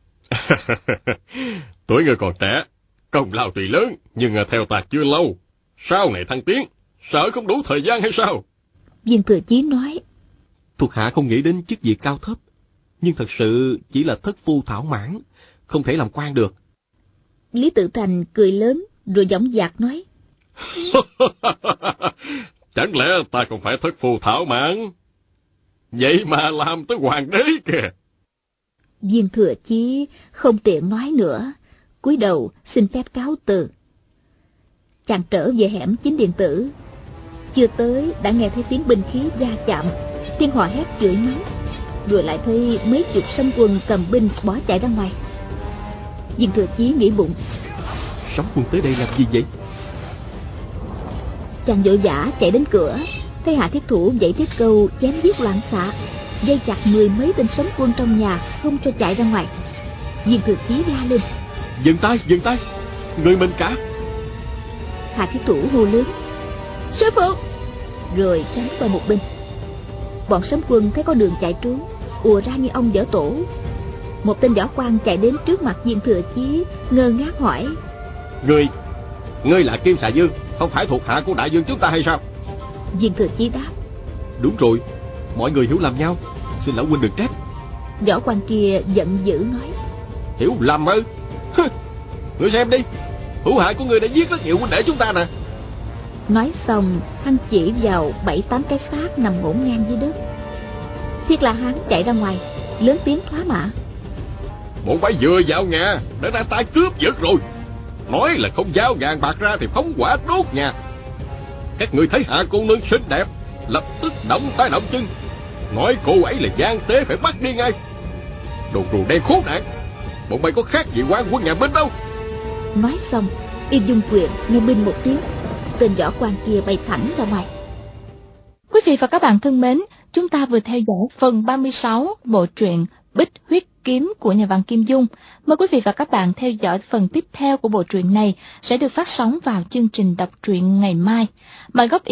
Speaker 5: Tuổi ngươi còn trẻ, công lao tuy lớn, nhưng theo ta chưa lâu. Sau này thăng tiến, sợ không đủ thời gian hay sao?
Speaker 4: Viên Thừa Chí nói:
Speaker 2: Thuộc hạ không nghĩ đến chức vị cao thấp, nhưng thật sự chỉ là thất phu thảo mãn, không thể làm quan được.
Speaker 4: Lý Tự Thành cười lớn rồi dõng dạc nói:
Speaker 5: Chẳng lẽ ta còn phải thất phu thảo mãn? Vậy mà làm tới hoàng đế kìa.
Speaker 4: Viên Thừa Chí không tiện nói nữa, cúi đầu xin phép cáo từ. Chàng trở về hẻm Chính Điện Tử, chưa tới đã nghe thấy tiếng binh khí va chạm, tiếng hò hét chửi mắng, rồi lại thấy mấy chục sấm quân cầm binh bỏ chạy ra ngoài. Viên Thừa Chí nghĩ bụng:
Speaker 2: Sấm quân tới đây làm gì vậy?
Speaker 4: Chàng vội vã chạy đến cửa, thấy Hạ Thiết Thủ dậy thiết câu chém giết loạn xạ, dây chặt mười mấy tên sấm quân trong nhà không cho chạy ra ngoài. Viên Thừa Chí la lên:
Speaker 2: Dừng tay, dừng tay, người mình cả.
Speaker 4: Hạ Thiết Thủ hô lớn: Sư phụ! Rồi tránh qua một bên. Bọn sấm quân thấy có đường chạy trốn, ùa ra như ong vỡ tổ. Một tên võ quan chạy đến trước mặt Viên Thừa Chí, ngơ ngác hỏi:
Speaker 2: Ngươi, ngươi là Kim Xà Dương, không phải thuộc hạ của đại dương chúng ta hay sao?
Speaker 4: Viên Thừa Chí đáp:
Speaker 2: Đúng rồi, mọi người hiểu lầm nhau, xin lão huynh đừng trách.
Speaker 4: Võ quan kia giận dữ nói:
Speaker 5: Hiểu lầm ư?
Speaker 3: Ngươi xem đi, hữu hại của ngươi đã giết rất nhiều huynh đệ chúng ta nè.
Speaker 4: Nói xong, hắn chỉ vào bảy tám cái xác nằm ngổn ngang dưới đất. Thiết La Hán chạy ra ngoài, lớn tiếng thoá mạ.
Speaker 5: Bọn bay vừa vào nhà đã ra tay cướp giật rồi. Nói là không giao vàng bạc ra thì phóng hỏa đốt nhà. Các người thấy hạ cô nương xinh đẹp, lập tức động tay động chân, nói cô ấy là gian tế phải bắt đi ngay. Đồ rùa đen khốn nạn, bọn bay có khác gì quan quân nhà Minh đâu.
Speaker 4: Nói xong, y dung quyền nghe binh một tiếng, tên võ quan kia bay thẳng ra ngoài.
Speaker 1: Quý vị và các bạn thân mến, chúng ta vừa theo dõi phần ba mươi sáu bộ truyện Bích Huyết Kiếm của nhà văn Kim Dung. Mời quý vị và các bạn theo dõi phần tiếp theo của bộ truyện này sẽ được phát sóng vào chương trình đọc truyện ngày mai. Mời góp ý